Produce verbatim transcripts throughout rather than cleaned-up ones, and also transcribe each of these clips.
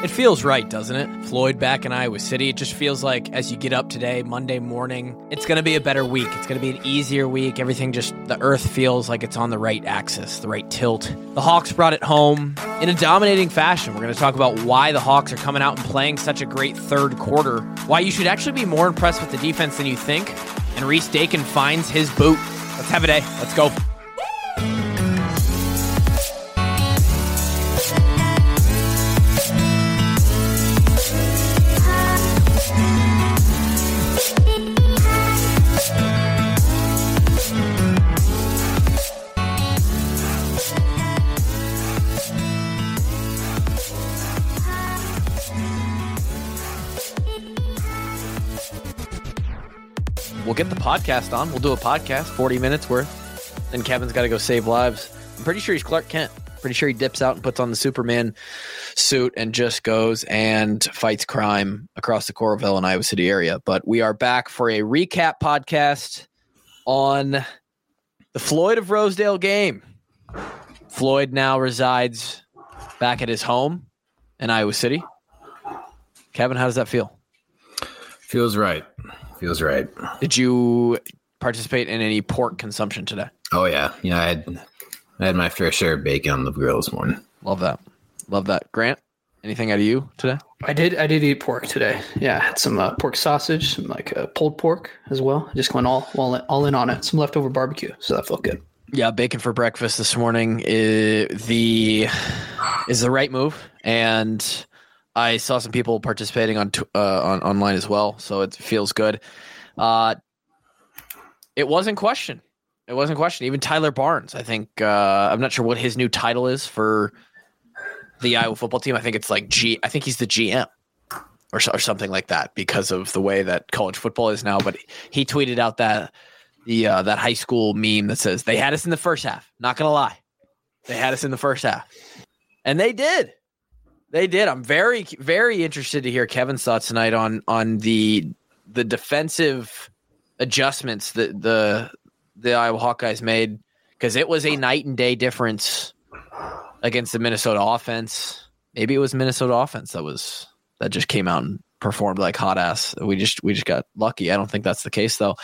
It feels right, doesn't it? Floyd back in Iowa City. It just feels like as you get up today, Monday morning, it's going to be a better week. It's going to be an easier week. Everything just, the earth feels like it's on the right axis, the right tilt. The Hawks brought it home in a dominating fashion. We're going to talk about why the Hawks are coming out and playing such a great third quarter, why you should actually be more impressed with the defense than you think, and Reese Dakin finds his boot. Let's have a day. Let's go. We'll get the podcast on. We'll do a podcast, forty minutes worth. Then Kevin's got to go save lives. I'm pretty sure he's Clark Kent. Pretty sure he dips out and puts on the Superman suit and just goes and fights crime across the Coralville and Iowa City area. But we are back for a recap podcast on the Floyd of Rosedale game. Floyd now resides back at his home in Iowa City. Kevin, how does that feel? Feels right. Feels right. Did you participate in any pork consumption today? Oh yeah, yeah. I had I had my fair share of bacon on the grill this morning. Love that. Love that. Grant, anything out of you today? I did. I did eat pork today. Yeah, I had some uh, pork sausage, some like uh, pulled pork as well. I just went all all in, all in on it. Some leftover barbecue, so that felt good. Yeah, bacon for breakfast this morning is the is the right move, and I saw some people participating on uh, on online as well, so it feels good. Uh, it wasn't question. It wasn't question. Even Tyler Barnes, I think. Uh, I'm not sure what his new title is for the Iowa football team. I think it's like G. I think he's the G M or or something like that because of the way that college football is now. But he tweeted out that the uh, that high school meme that says they had us in the first half. Not gonna lie, they had us in the first half, and they did. They did. I'm very, very interested to hear Kevin's thoughts tonight on on the the defensive adjustments that the the Iowa Hawkeyes made, because it was a night and day difference against the Minnesota offense. Maybe it was Minnesota offense that was that just came out and performed like hot ass. We just we just got lucky. I don't think that's the case though.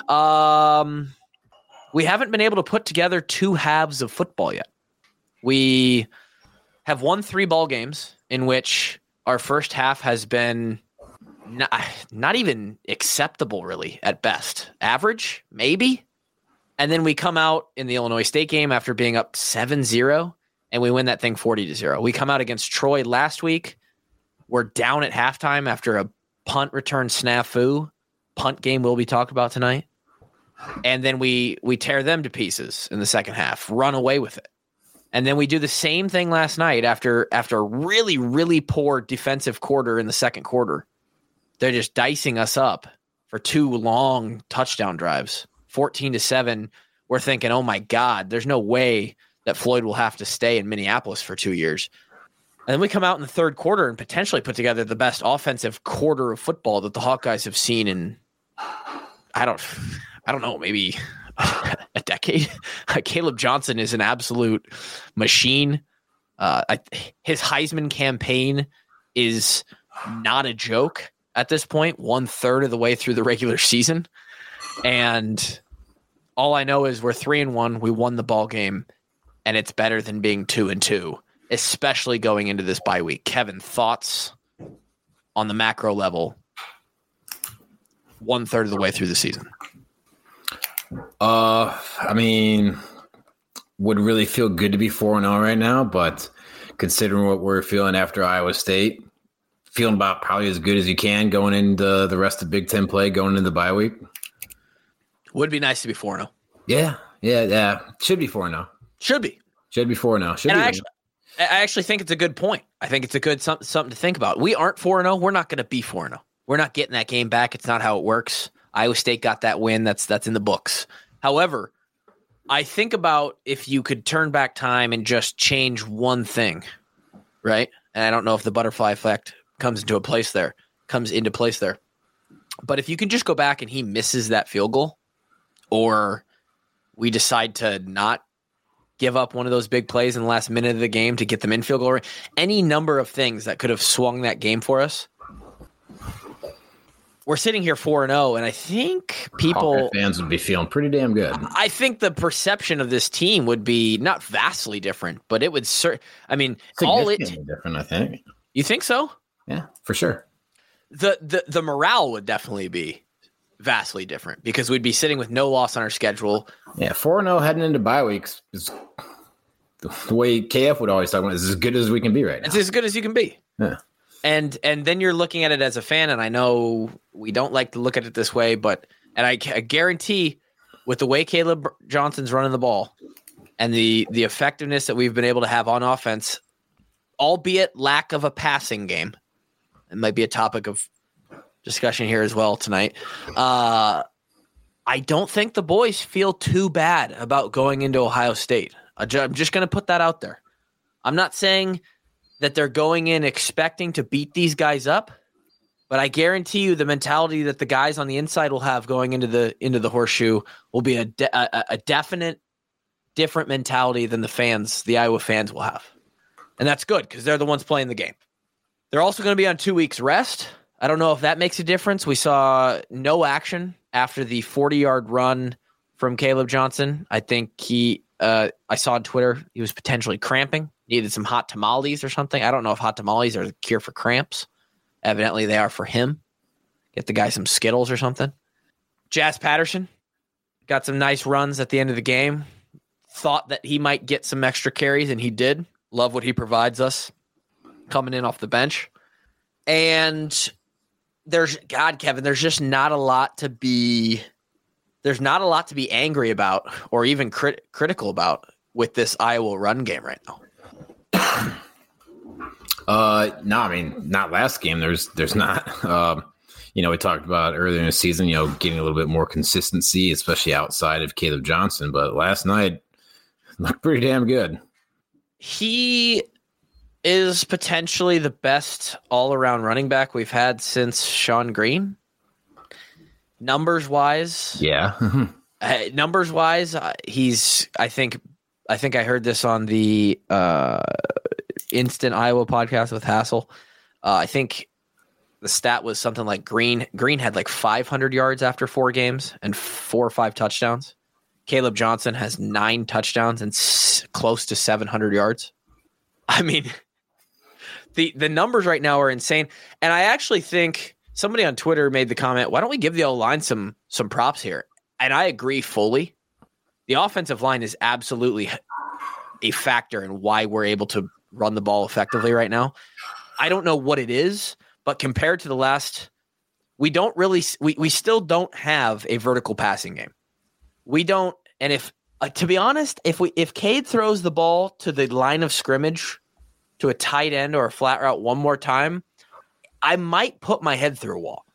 Um, we haven't been able to put together two halves of football yet. We have won three ball games in which our first half has been not, not even acceptable, really, at best. Average, maybe. And then we come out in the Illinois State game after being up seven zero, and we win that thing forty to zero. We come out against Troy last week. We're down at halftime after a punt return snafu. Punt game we'll be talking about tonight. And then we we tear them to pieces in the second half, run away with it. And then we do the same thing last night after after a really, really poor defensive quarter in the second quarter. They're just dicing us up for two long touchdown drives, fourteen to seven. We're thinking, oh, my God, there's no way that Floyd will have to stay in Minneapolis for two years. And then we come out in the third quarter and potentially put together the best offensive quarter of football that the Hawkeyes have seen in, I don't, I don't know, maybe – a decade. Caleb Johnson is an absolute machine. Uh, I, his Heisman campaign is not a joke at this point, one third of the way through the regular season. And all I know is we're three and one. We won the ball game, and it's better than being two and two, especially going into this bye week. Kevin, thoughts on the macro level, one third of the way through the season? Uh, I mean, would really feel good to be four and oh right now, but considering what we're feeling after Iowa State, feeling about probably as good as you can going into the rest of Big Ten play, going into the bye week. Would be nice to be four and oh. Yeah, yeah, yeah. Should be four and oh. Should be. Should be four and oh. Should and be. I actually, I actually think it's a good point. I think it's a good something, something to think about. We aren't four and oh. We're not going to be four and oh. We're not getting that game back. It's not how it works. Iowa State got that win. That's that's in the books. However, I think about if you could turn back time and just change one thing, right? And I don't know if the butterfly effect comes into a place there, comes into place there. But if you can just go back and he misses that field goal, or we decide to not give up one of those big plays in the last minute of the game to get them in field goal range. Any number of things that could have swung that game for us. We're sitting here four and oh, and I think people Hawkeye fans would be feeling pretty damn good. I think the perception of this team would be not vastly different, but it would cert- I mean, all it different, I think. You think so? Yeah, for sure. The the the morale would definitely be vastly different because we'd be sitting with no loss on our schedule. Yeah, four and oh heading into bye weeks is the way K F would always talk about. Is as good as we can be right now. It's as good as you can be. Yeah. And and then you're looking at it as a fan, and I know we don't like to look at it this way, but and I, I guarantee with the way Caleb Johnson's running the ball and the the effectiveness that we've been able to have on offense, albeit lack of a passing game, it might be a topic of discussion here as well tonight. Uh, I don't think the boys feel too bad about going into Ohio State. I'm just going to put that out there. I'm not saying that they're going in expecting to beat these guys up, but I guarantee you the mentality that the guys on the inside will have going into the into the horseshoe will be a, de- a, a definite different mentality than the fans, the Iowa fans will have. And that's good because they're the ones playing the game. They're also going to be on two weeks rest. I don't know if that makes a difference. We saw no action after the forty-yard run from Caleb Johnson. I think he uh, – I saw on Twitter he was potentially cramping. Needed some hot tamales or something. I don't know if hot tamales are the cure for cramps. Evidently, they are for him. Get the guy some Skittles or something. Jazz Patterson got some nice runs at the end of the game. Thought that he might get some extra carries, and he did. Love what he provides us coming in off the bench. And there's, God, Kevin, there's just not a lot to be, there's not a lot to be angry about or even crit- critical about with this Iowa run game right now. Uh, no, I mean, not last game. There's, there's not. Um, you know, we talked about earlier in the season, you know, getting a little bit more consistency, especially outside of Caleb Johnson. But last night looked pretty damn good. He is potentially the best all-around running back we've had since Sean Green. Numbers wise, yeah. uh, numbers wise, uh, he's. I think. I think I heard this on the uh, Instant Iowa podcast with Hassel. Uh, I think the stat was something like Green. Green had like five hundred yards after four games and four or five touchdowns. Caleb Johnson has nine touchdowns and s- close to seven hundred yards. I mean, the the numbers right now are insane. And I actually think somebody on Twitter made the comment, why don't we give the O-line some some props here? And I agree fully. The offensive line is absolutely a factor in why we're able to run the ball effectively right now. I don't know what it is, but compared to the last, we don't really, we, we still don't have a vertical passing game. We don't, and if, uh, to be honest, if we, if Cade throws the ball to the line of scrimmage to a tight end or a flat route one more time, I might put my head through a wall.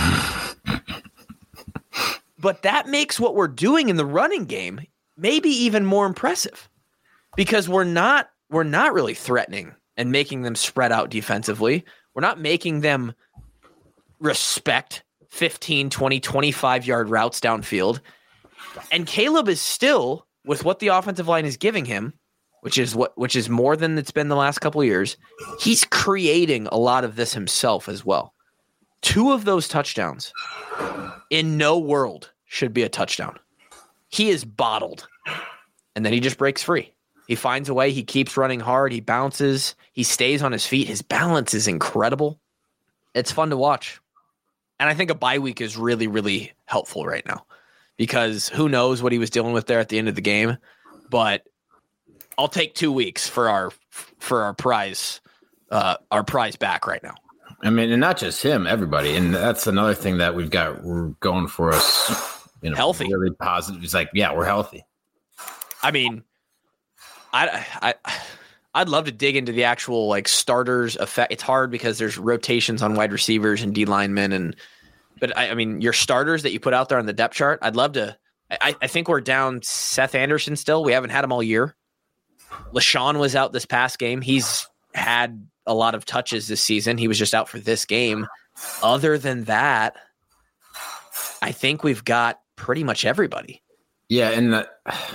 But that makes what we're doing in the running game maybe even more impressive because we're not we're not really threatening and making them spread out defensively. We're not making them respect fifteen, twenty, twenty-five yard routes downfield. And Caleb is still, with what the offensive line is giving him, which is what which is more than it's been the last couple of years, he's creating a lot of this himself as well. Two of those touchdowns in no world should be a touchdown. He is bottled, and then he just breaks free. He finds a way. He keeps running hard. He bounces. He stays on his feet. His balance is incredible. It's fun to watch. And I think a bye week is really, really helpful right now because who knows what he was dealing with there at the end of the game. But I'll take two weeks for our for our prize uh, our prize back right now. I mean, and not just him, everybody. And that's another thing that we've got we're going for us. You know, healthy, really positive. It's like, yeah, we're healthy. I mean, I, I, I'd love to dig into the actual like starters effect. It's hard because there's rotations on wide receivers and D linemen, and but I, I mean, your starters that you put out there on the depth chart. I'd love to. I, I think we're down Seth Anderson still. We haven't had him all year. LaShawn was out this past game. He's had a lot of touches this season. He was just out for this game. Other than that, I think we've got pretty much everybody. Yeah, and the,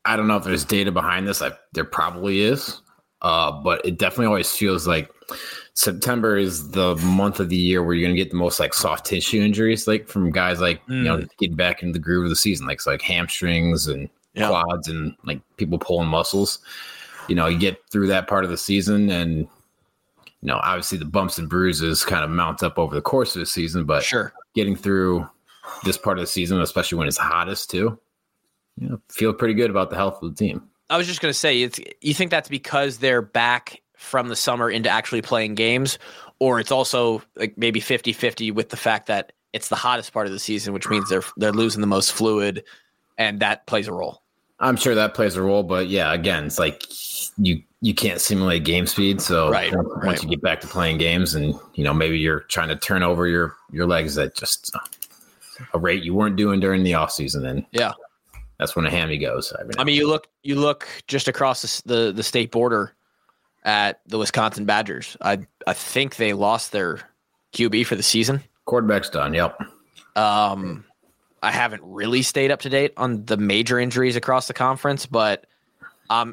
I don't know if there's data behind this. I, there probably is, uh, but it definitely always feels like September is the month of the year where you're going to get the most like soft tissue injuries, like from guys like mm. you know getting back into the groove of the season, like so like hamstrings and yeah. quads and like people pulling muscles. You know, you get through that part of the season, and you know obviously the bumps and bruises kind of mount up over the course of the season. But sure, getting through this part of the season, especially when it's hottest too. You know, feel pretty good about the health of the team. I was just going to say, it's, you think that's because they're back from the summer into actually playing games, or it's also like maybe fifty-fifty with the fact that it's the hottest part of the season, which means they're they're losing the most fluid, and that plays a role. I'm sure that plays a role, but yeah, again, it's like you you can't simulate game speed, so right, once, right. once you get back to playing games, and you know maybe you're trying to turn over your your legs at just a rate you weren't doing during the off season, and yeah. That's when a hammy goes. I mean, I mean, you look you look just across the, the the state border at the Wisconsin Badgers. I I think they lost their Q B for the season. Quarterback's done. Yep. Um, I haven't really stayed up to date on the major injuries across the conference, but um,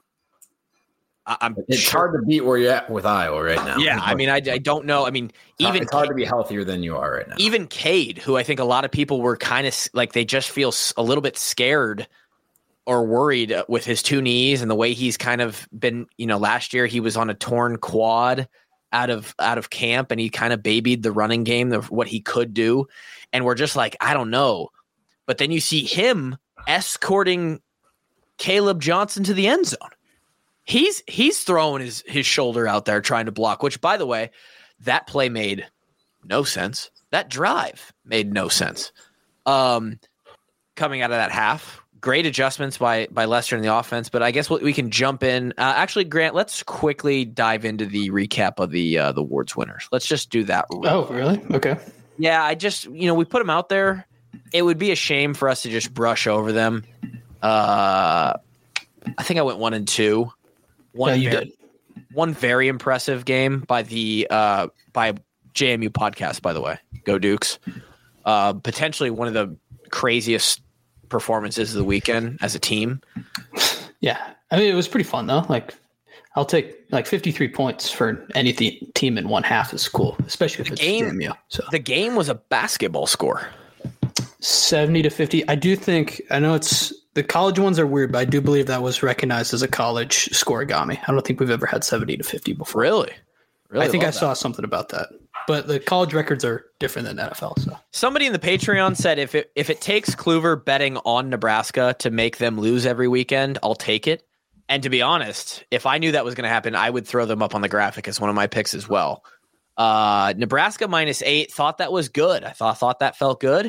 I, I'm it's sure, hard to beat where you're at with Iowa right now. Yeah, I mean, I, I don't know. I mean, it's even it's hard to be healthier than you are right now. Even Cade, who I think a lot of people were kind of like they just feel a little bit scared or worried with his two knees and the way he's kind of been. You know, last year he was on a torn quad out of out of camp, and he kind of babied the running game of what he could do. And we're just like, I don't know. But then you see him escorting Caleb Johnson to the end zone. He's he's throwing his, his shoulder out there trying to block, which, by the way, that play made no sense. That drive made no sense. Um, coming out of that half, great adjustments by by Lester in the offense, but I guess we can jump in. Uh, actually, Grant, let's quickly dive into the recap of the uh, the awards winners. Let's just do that. Oh, really? Okay. Yeah, I just, you know, we put them out there. It would be a shame for us to just brush over them. Uh, I think I went one and two. One, yeah, you very, did. One very impressive game by the uh, by J M U podcast, by the way. Go Dukes. Uh, potentially one of the craziest performances of the weekend as a team. Yeah. I mean, it was pretty fun, though. Like, I'll take like fifty-three points for any th- team in one half is cool, especially if the it's game, J M U. So. The game was a basketball score. seventy to fifty. I do think, I know it's, the college ones are weird, but I do believe that was recognized as a college scoregami. I don't think we've ever had seventy to fifty before. Really? Really? I think I that. saw something about that. But the college records are different than N F L. So somebody in the Patreon said if it if it takes Kluver betting on Nebraska to make them lose every weekend, I'll take it. And to be honest, if I knew that was going to happen, I would throw them up on the graphic as one of my picks as well. Uh, Nebraska minus eight, thought that was good. I thought thought that felt good.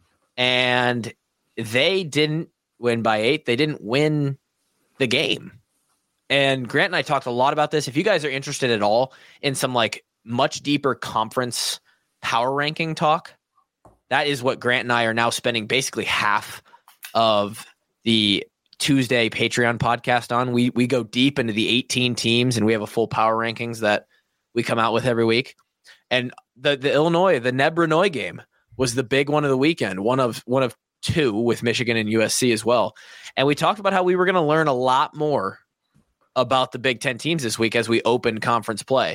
And they didn't win by eight. They didn't win the game. And Grant and I talked a lot about this. If you guys are interested at all in some like much deeper conference power ranking talk, that is what Grant and I are now spending basically half of the Tuesday Patreon podcast on. We we go deep into the eighteen teams, and we have a full power rankings that we come out with every week. And the the Illinois, the Nebranoy game was the big one of the weekend, one of one of two with Michigan and U S C as well. And we talked about how we were going to learn a lot more about the Big Ten teams this week as we open conference play.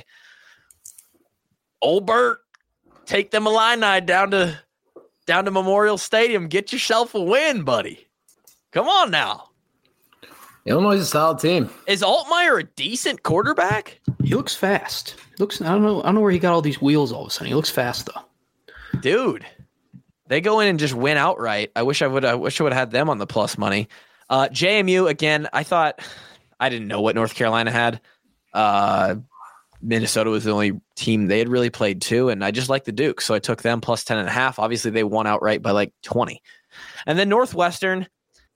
Old Bert, take them Illini down to down to Memorial Stadium. Get yourself a win, buddy. Come on now. Illinois is a solid team. Is Altmaier a decent quarterback? He looks fast. He looks. I don't know. I don't know where he got all these wheels all of a sudden. He looks fast though. Dude, they go in and just win outright. I wish I would. I wish I would have had them on the plus money. Uh, J M U again. I thought I didn't know what North Carolina had. Uh, Minnesota was the only team they had really played to, and I just like the Duke, so I took them plus ten and a half. Obviously, they won outright by like twenty. And then Northwestern.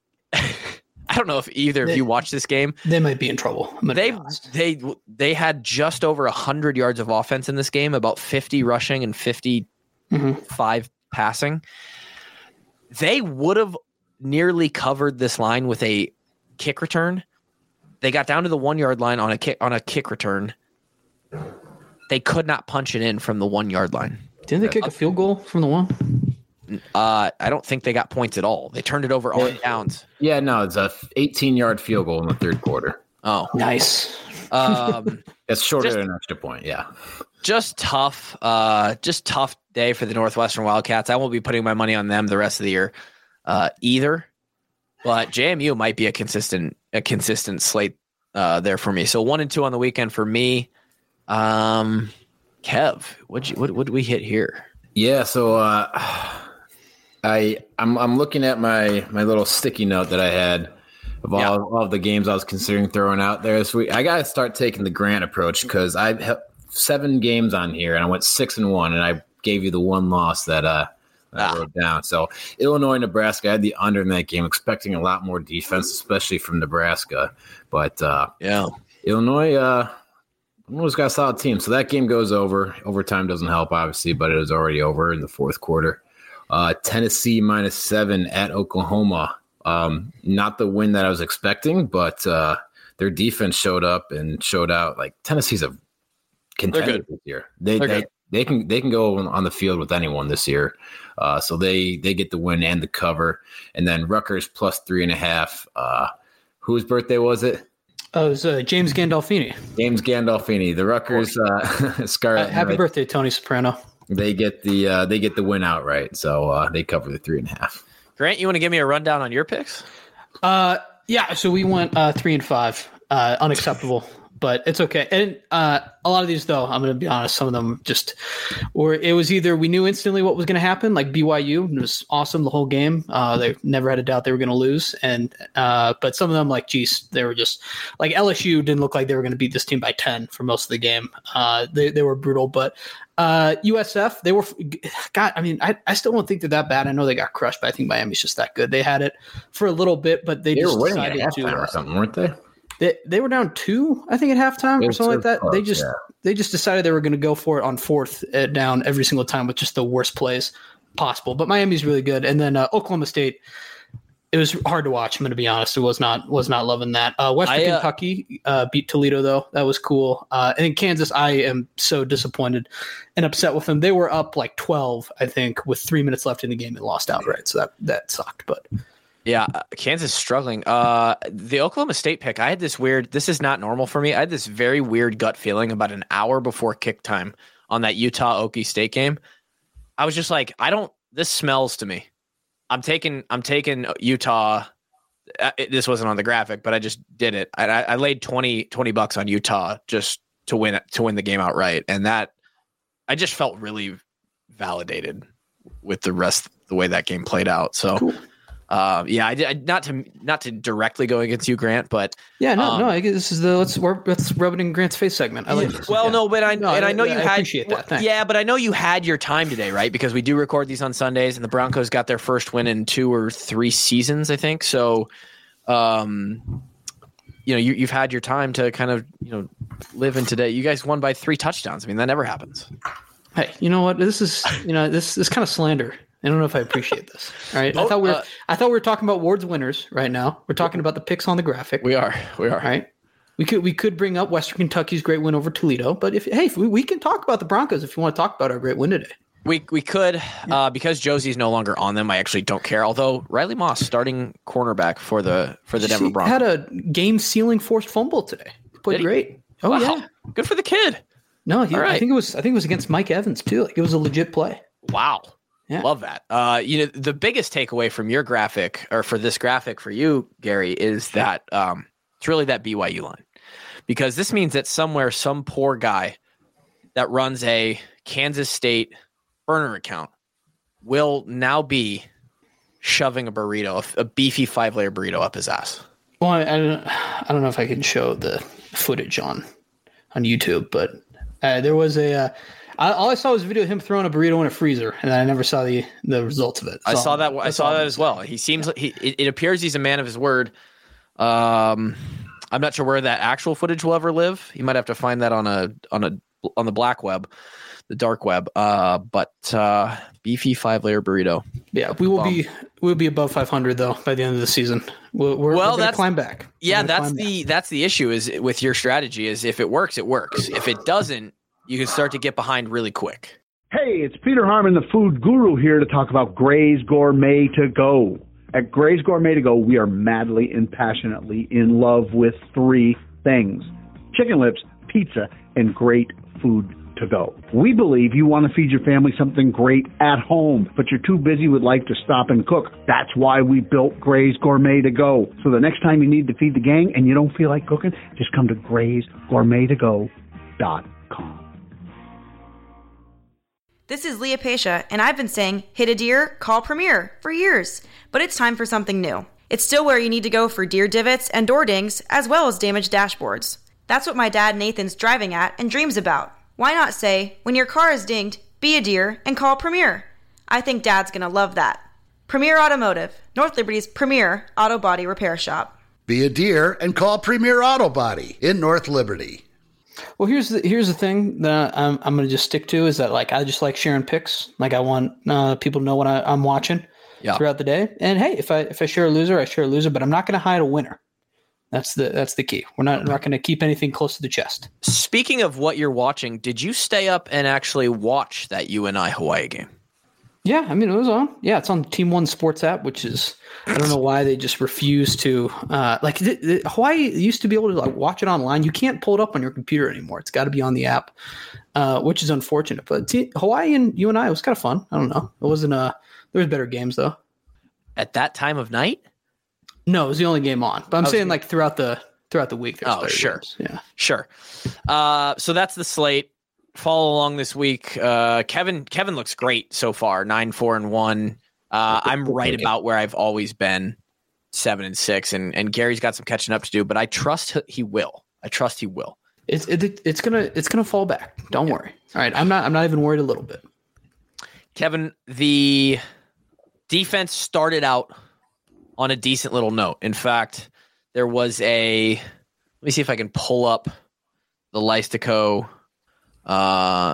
I don't know if either they, of you watched this game. They might be in trouble. They they they had just over one hundred yards of offense in this game, about fifty rushing and fifty-five mm-hmm. passing. They would have nearly covered this line with a kick return. They got down to the one-yard line on a kick on a kick return. They could not punch it in from the one-yard line. Didn't they kick a field goal from the one? Uh, I don't think they got points at all. They turned it over on downs. Yeah, no, it's a eighteen-yard field goal in the third quarter. Oh, nice. Um, it's shorter just, than an extra point. Yeah, just tough. Uh, just tough day for the Northwestern Wildcats. I won't be putting my money on them the rest of the year, uh, either. But J M U might be a consistent, a consistent slate uh, there for me. So one and two on the weekend for me. Um, Kev, what'd you, what what did we hit here? Yeah, so uh, I I'm I'm looking at my my little sticky note that I had of all, yeah. all of the games I was considering throwing out there this week. I got to start taking the Grant approach because I have seven games on here and I went six and one, and I gave you the one loss that uh. I wrote down. So Illinois, Nebraska, I had the under in that game, expecting a lot more defense, especially from Nebraska. But uh, yeah, Illinois, uh, Illinois got a solid team. So that game goes over. Overtime doesn't help, obviously, but it was already over in the fourth quarter. Uh, Tennessee minus seven at Oklahoma. Um, not the win that I was expecting, but uh, their defense showed up and showed out. Like Tennessee's a contender this year. They, They're they good. They can they can go on the field with anyone this year, uh, so they they get the win and the cover, and then Rutgers plus three and a half. Uh, whose birthday was it? Oh, it was uh, James Gandolfini. James Gandolfini, the Rutgers uh, Scarlet. Uh, happy Knights. birthday, Tony Soprano. They get the uh, they get the win outright, so uh, they cover the three and a half. Grant, you want to give me a rundown on your picks? Uh, yeah. So we went uh, three and five. Uh, unacceptable. But it's okay. And uh, a lot of these, though, I'm going to be honest, some of them just – or it was either we knew instantly what was going to happen, like B Y U. It was awesome the whole game. Uh, they never had a doubt they were going to lose. And uh, But some of them, like, geez, they were just – like L S U didn't look like they were going to beat this team by ten for most of the game. Uh, they, they were brutal. But uh, U S F, they were – God, I mean, I, I still don't think they're that bad. I know they got crushed, but I think Miami's just that good. They had it for a little bit, but they, they just were winning decided at to halftime uh, or something, weren't they? They they were down two, I think, at halftime or something like that. Close, they just yeah. they just decided they were going to go for it on fourth uh, down every single time with just the worst plays possible. But Miami's really good, and then uh, Oklahoma State. It was hard to watch. I'm going to be honest. It was not was not loving that. Uh, Western I, uh, Kentucky uh, beat Toledo though. That was cool. Uh, and in Kansas, I am so disappointed and upset with them. They were up like twelve, I think, with three minutes left in the game and lost outright. So that that sucked. But. Yeah, Kansas is struggling. Uh, the Oklahoma State pick, I had this weird – this is not normal for me. I had this very weird gut feeling about an hour before kick time on that Utah-Okie State game. I was just like, I don't – this smells to me. I'm taking I'm taking Utah – this wasn't on the graphic, but I just did it. I, I laid twenty, twenty bucks on Utah just to win to win the game outright, and that – I just felt really validated with the rest – the way that game played out. So cool. – Uh, yeah, I did not to not to directly go against you, Grant, but yeah, no, um, no. I guess this is the let's let's rub it in Grant's face segment. I like this. Well, yeah. no, but I no, and I know I, you I had appreciate that. Thanks. Yeah, but I know you had your time today, right? Because we do record these on Sundays, and the Broncos got their first win in two or three seasons, I think. So, um, you know, you, you've had your time to kind of you know live in today. You guys won by three touchdowns. I mean, that never happens. Hey, you know what? This is you know this is kind of slander. I don't know if I appreciate this. All right. I thought we were, uh, I thought we were talking about Ward's winners right now. We're talking about the picks on the graphic. We are. We are. All right. We could we could bring up Western Kentucky's great win over Toledo, but if hey, if we, we can talk about the Broncos if you want to talk about our great win today. We we could uh, because Josie's no longer on them. I actually don't care. Although Riley Moss starting cornerback for the for the Denver Broncos had a game sealing forced fumble today. Played great. Oh wow. yeah, good for the kid. No, he, right. I think it was I think it was against Mike Evans too. Like it was a legit play. Wow. Yeah. Love that. Uh, you know, the biggest takeaway from your graphic or for this graphic for you, Gary, is that um, it's really that B Y U line, because this means that somewhere some poor guy that runs a Kansas State burner account will now be shoving a burrito, a, a beefy five layer burrito up his ass. Well, I, I don't, I don't know if I can show the footage on on YouTube, but uh, there was a. Uh, I, all I saw was a video of him throwing a burrito in a freezer, and I never saw the, the results of it. I so, saw that. I saw that as well. He seems like he. It, it appears he's a man of his word. Um, I'm not sure where that actual footage will ever live. He might have to find that on a on a on the black web, the dark web. Uh, but uh, beefy five layer burrito. Yeah, we will Bum. be we'll be above five hundred though by the end of the season. We're, we're, well, we're that's climb back. Yeah, that's the back. that's the issue is with your strategy is if it works, it works. If it doesn't, you can start to get behind really quick. Hey, it's Peter Harmon, the food guru, here to talk about Gray's Gourmet To Go. At Gray's Gourmet To Go, we are madly and passionately in love with three things: chicken lips, pizza, and great food to go. We believe you want to feed your family something great at home, but you're too busy with life to stop and cook. That's why we built Gray's Gourmet To Go. So the next time you need to feed the gang and you don't feel like cooking, just come to grays gourmet to go dot com. This is Leah Pasha, and I've been saying, hit a deer, call Premier, for years. But it's time for something new. It's still where you need to go for deer divots and door dings, as well as damaged dashboards. That's what my dad Nathan's driving at and dreams about. Why not say, when your car is dinged, be a deer and call Premier? I think Dad's gonna love that. Premier Automotive, North Liberty's premier auto body repair shop. Be a deer and call Premier Auto Body in North Liberty. Well, here's the here's the thing that I'm I'm gonna just stick to is that like I just like sharing picks. Like I want uh, people to know what I, I'm watching yeah. throughout the day. And hey, if I if I share a loser, I share a loser. But I'm not gonna hide a winner. That's the that's the key. We're not not gonna keep anything close to the chest. Speaking of what you're watching, did you stay up and actually watch that U N I Hawaii game? Yeah, I mean it was on. Yeah, it's on Team One Sports app, which is I don't know why they just refuse to. Uh, like the, the, Hawaii used to be able to like watch it online. You can't pull it up on your computer anymore. It's got to be on the app, uh, which is unfortunate. But T- Hawaii and U N I was kind of fun. I don't know. It wasn't a. There was better games though. At that time of night? No, it was the only game on. But I'm saying gonna... like throughout the throughout the week. Oh, sure, games. Yeah, sure. Uh, so that's the slate. Follow along this week. Uh, Kevin Kevin looks great so far. Nine, four, and one. Uh, I'm right about where I've always been, seven and six. And and Gary's got some catching up to do, but I trust he will. I trust he will. It's it, it's gonna it's gonna fall back. Don't yeah. worry. All right, I'm not I'm not even worried a little bit. Kevin, the defense started out on a decent little note. In fact, there was a. Let me see if I can pull up the Lystico uh,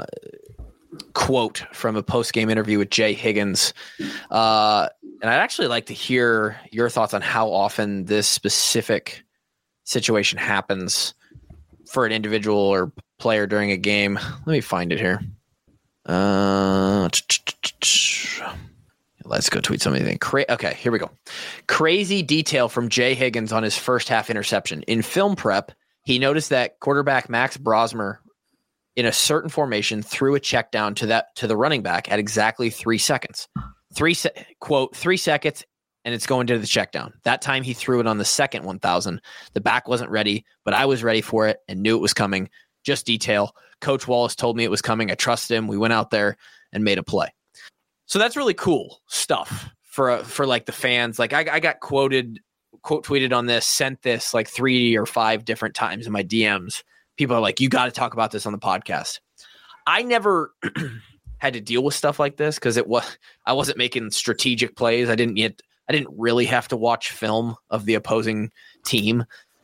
quote from a post-game interview with Jay Higgins. Uh, and I'd actually like to hear your thoughts on how often this specific situation happens for an individual or player during a game. Let me find it here. Uh, let's go tweet something. Cra- okay, here we go. Crazy detail from Jay Higgins on his first half interception. In film prep, he noticed that quarterback Max Brosmer in a certain formation threw a check down to that to the running back at exactly three seconds. Three se- quote three seconds, and it's going to the check down. That time he threw it on the second one thousand. The back wasn't ready, but I was ready for it and knew it was coming. Just detail. Coach Wallace told me it was coming. I trusted him. We went out there and made a play. So that's really cool stuff for uh, for like the fans. Like I, I got quoted, quote tweeted on this, sent this like three or five different times in my D Ms. People are like, you got to talk about this on the podcast. I never had to deal with stuff like this because it was I wasn't making strategic plays. I didn't yet. I didn't really have to watch film of the opposing team.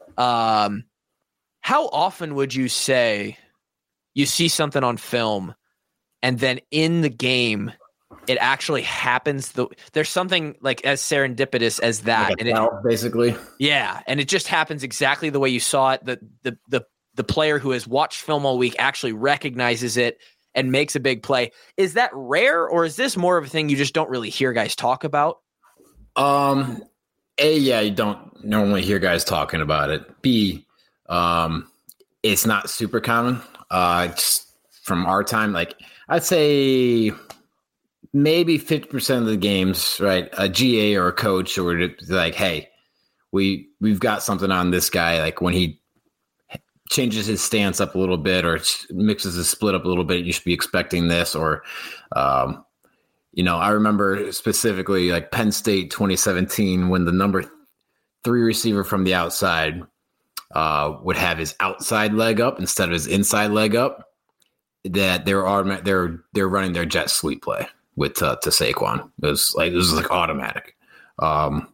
Um, how often would you say you see something on film and then in the game it actually happens? The, there's something like as serendipitous as that, like and it, basically, yeah, and it just happens exactly the way you saw it. The the the the player who has watched film all week actually recognizes it and makes a big play. Is that rare, or is this more of a thing you just don't really hear guys talk about? Um, A, yeah, you don't normally hear guys talking about it. B, um, it's not super common. Uh, just from our time, like I'd say maybe fifty percent of the games, right? A G A or a coach or like, hey, we, we've got something on this guy. Like when he changes his stance up a little bit or mixes his split up a little bit, you should be expecting this. Or, um, you know, I remember specifically like Penn State twenty seventeen when the number three receiver from the outside uh, would have his outside leg up instead of his inside leg up. That they were they're they're running their jet sweep play with uh, to Saquon. It was like it was like automatic. Um,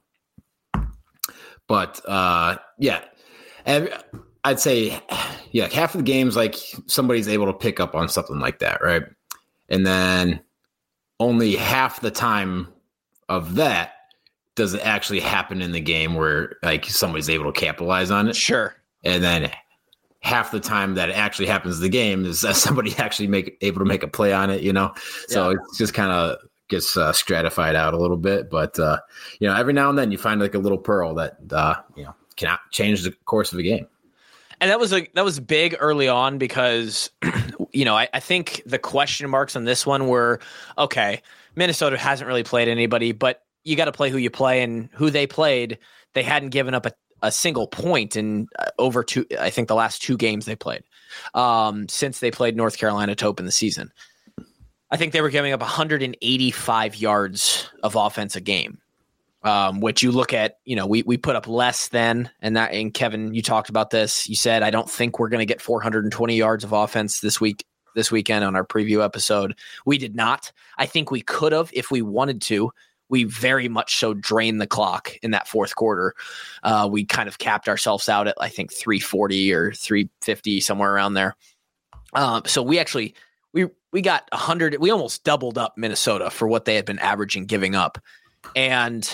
but uh, yeah, and I'd say yeah, half of the games like somebody's able to pick up on something like that, right? And then only half the time of that does it actually happen in the game where like somebody's able to capitalize on it. Sure. And then half the time that it actually happens in the game is that somebody actually make able to make a play on it, you know? So yeah. It's just kind of gets uh, stratified out a little bit. But, uh, you know, every now and then you find like a little pearl that, uh, you know, can change the course of a game. And that was a, that was big early on because, you know, I, I think the question marks on this one were, okay, Minnesota hasn't really played anybody, but you got to play who you play, and who they played, they hadn't given up a, a single point in uh, over two, I think the last two games they played um, since they played North Carolina to open the season. I think they were giving up one hundred eighty-five yards of offense a game, um, which you look at, you know, we, we put up less than, and that, and Kevin, you talked about this. You said, I don't think we're going to get four hundred twenty yards of offense this week, this weekend on our preview episode. We did not. I think we could have if we wanted to. We very much so drained the clock in that fourth quarter. Uh, we kind of capped ourselves out at, I think, three forty or three fifty, somewhere around there. Um, so we actually, we we got one hundred, we almost doubled up Minnesota for what they had been averaging giving up. And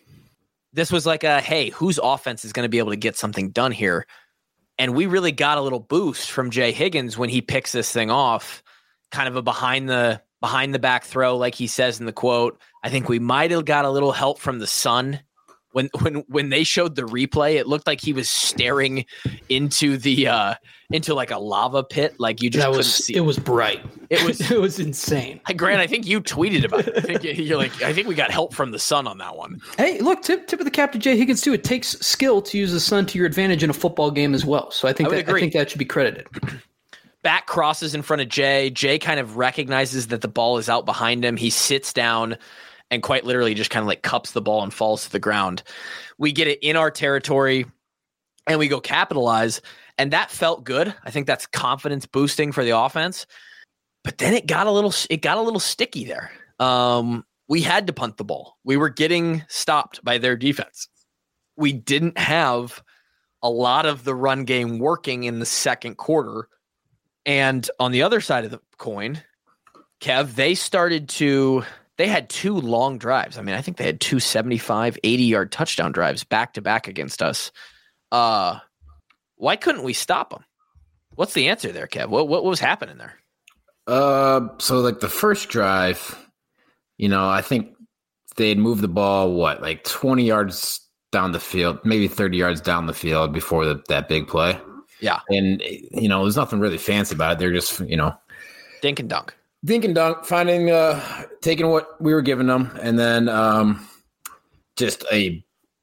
this was like a, hey, whose offense is going to be able to get something done here? And we really got a little boost from Jay Higgins when he picks this thing off, kind of a behind the behind the back throw, like he says in the quote. I think we might have got a little help from the sun. When when when they showed the replay, it looked like he was staring into the uh, into like a lava pit. Like you just that couldn't was, see. It was bright. It was it was insane. Grant, I think you tweeted about it. I think you're like, I think we got help from the sun on that one. Hey, look, tip tip of the cap to Jay Higgins too. It takes skill to use the sun to your advantage in a football game as well. So I think I that, agree. I think that should be credited. Back crosses in front of Jay. Jay kind of recognizes that the ball is out behind him. He sits down and quite literally just kind of like cups the ball and falls to the ground. We get it in our territory and we go capitalize. And that felt good. I think that's confidence boosting for the offense. But then it got a little, it got a little sticky there. Um, we had to punt the ball. We were getting stopped by their defense. We didn't have a lot of the run game working in the second quarter. And on the other side of the coin, Kev, they started to, they had two long drives. I mean, I think they had two seventy-five, eighty-yard touchdown drives back-to-back against us. Uh, why couldn't we stop them? What's the answer there, Kev? What, what was happening there? Uh, so, like, the first drive, you know, I think they had moved the ball, what, like twenty yards down the field, maybe thirty yards down the field before the, that big play. Yeah. And, you know, there's nothing really fancy about it. They're just, you know. Dink and dunk. Dink and dunk, finding, uh, taking what we were giving them. And then um, just a,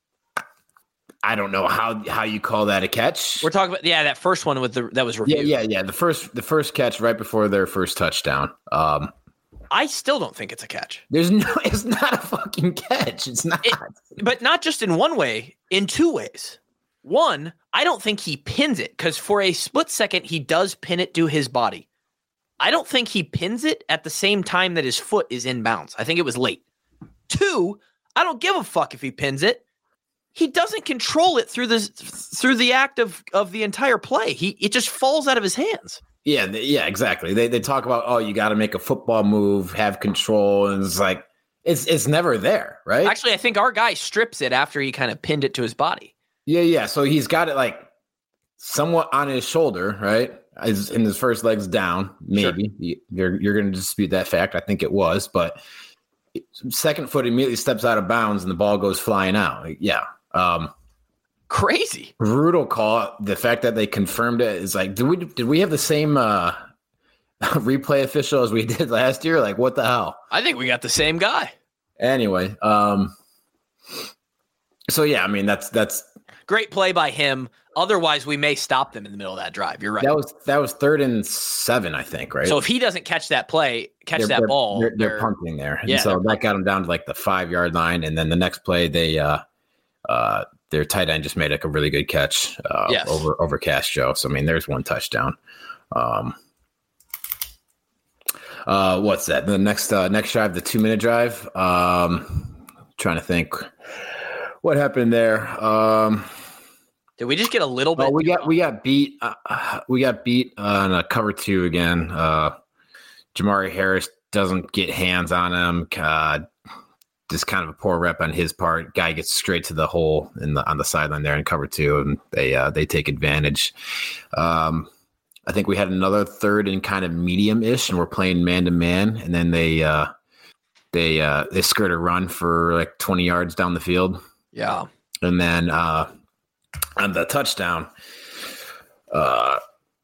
I don't know how how you call that a catch. We're talking about, yeah, that first one with the, that was reviewed. Yeah, yeah, yeah. The first, the first catch right before their first touchdown. Um, I still don't think it's a catch. There's no, it's not a fucking catch. It's not. It, but not just in one way, in two ways. One, I don't think he pins it because for a split second, he does pin it to his body. I don't think he pins it at the same time that his foot is in bounds. I think it was late. Two, I don't give a fuck if he pins it. He doesn't control it through the through the act of, of the entire play. He it just falls out of his hands. Yeah, yeah, exactly. They they talk about, oh, you got to make a football move, have control, and it's like it's it's never there, right? Actually, I think our guy strips it after he kind of pinned it to his body. Yeah, yeah. So he's got it like somewhat on his shoulder, right? As in his first leg's down, maybe. Sure. You're you're going to dispute that fact. I think it was, but second foot immediately steps out of bounds and the ball goes flying out. Yeah. Um, Crazy. Brutal call. The fact that they confirmed it is like, did we did we have the same uh, replay official as we did last year? Like, what the hell? I think we got the same guy. Anyway, um, so yeah, I mean that's that's great play by him. Otherwise, we may stop them in the middle of that drive. You're right. That was that was third and seven, I think, right? So if he doesn't catch that play, catch they're, that they're, ball, they're, they're, they're punting there. And yeah, so that got them down to like the five yard line, and then the next play, they uh, uh, their tight end just made like a really good catch uh, yes. over over Castro. So I mean, there's one touchdown. Um, uh, what's that? The next uh, next drive, the two minute drive. Um, trying to think what happened there. Um, Did we just get a little bit? Oh, we got we got beat. Uh, we got beat on a cover two again. Uh, Jamari Harris doesn't get hands on him. Uh, just kind of a poor rep on his part. Guy gets straight to the hole in the on the sideline there in cover two, and they uh, they take advantage. Um, I think we had another third and kind of medium-ish, and we're playing man-to-man, and then they uh, they uh, they skirt a run for like twenty yards down the field. Yeah. And then uh, on the touchdown, uh,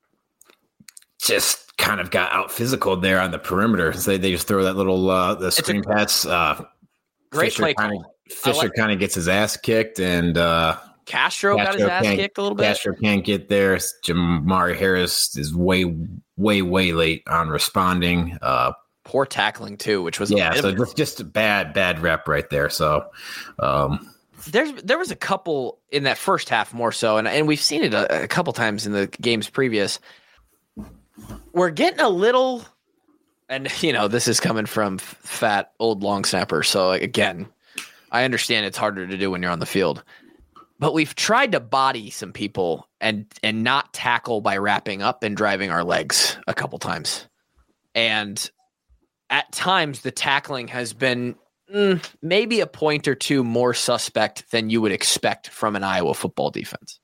just kind of got out physical there on the perimeter. So they, they just throw that little uh, the screen a, pass. Uh, great Fisher play kinda, call. Fisher like kind of gets his ass kicked, and uh, Castro, Castro got his ass kicked a little bit. Castro can't get there. Jamari Harris is way, way, way late on responding. Uh, Poor tackling too, which was yeah. A so just just a bad, bad rep right there. So. Um, There's there was a couple in that first half more so, and and we've seen it a, a couple times in the games previous. We're getting a little, and you know this is coming from f- fat old long snapper. So again, I understand it's harder to do when you're on the field, but we've tried to body some people and and not tackle by wrapping up and driving our legs a couple times, and at times the tackling has been. Mm, maybe a point or two more suspect than you would expect from an Iowa football defense.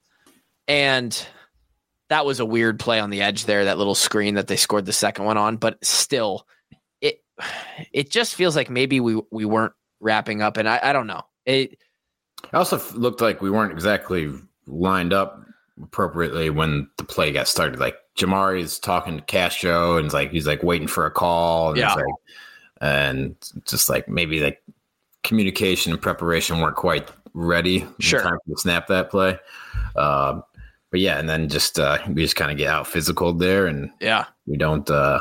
And that was a weird play on the edge there, that little screen that they scored the second one on. But still, it it just feels like maybe we, we weren't wrapping up. And I, I don't know. It also looked like we weren't exactly lined up appropriately when the play got started. Like Jamari's talking to Castro and it's like he's like waiting for a call. And yeah. It's like, and just like maybe like communication and preparation weren't quite ready. Sure. In time to snap that play. Um, but yeah, and then just uh, we just kind of get out physical there, and yeah, we don't uh,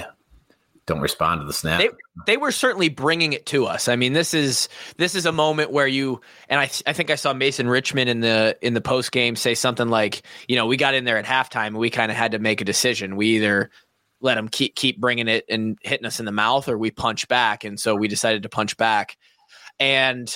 don't respond to the snap. They, they were certainly bringing it to us. I mean, this is this is a moment where you and I I think I saw Mason Richmond in the in the post game say something like, you know, we got in there at halftime and we kind of had to make a decision. We either let them keep keep bringing it and hitting us in the mouth, or we punch back. And so we decided to punch back. And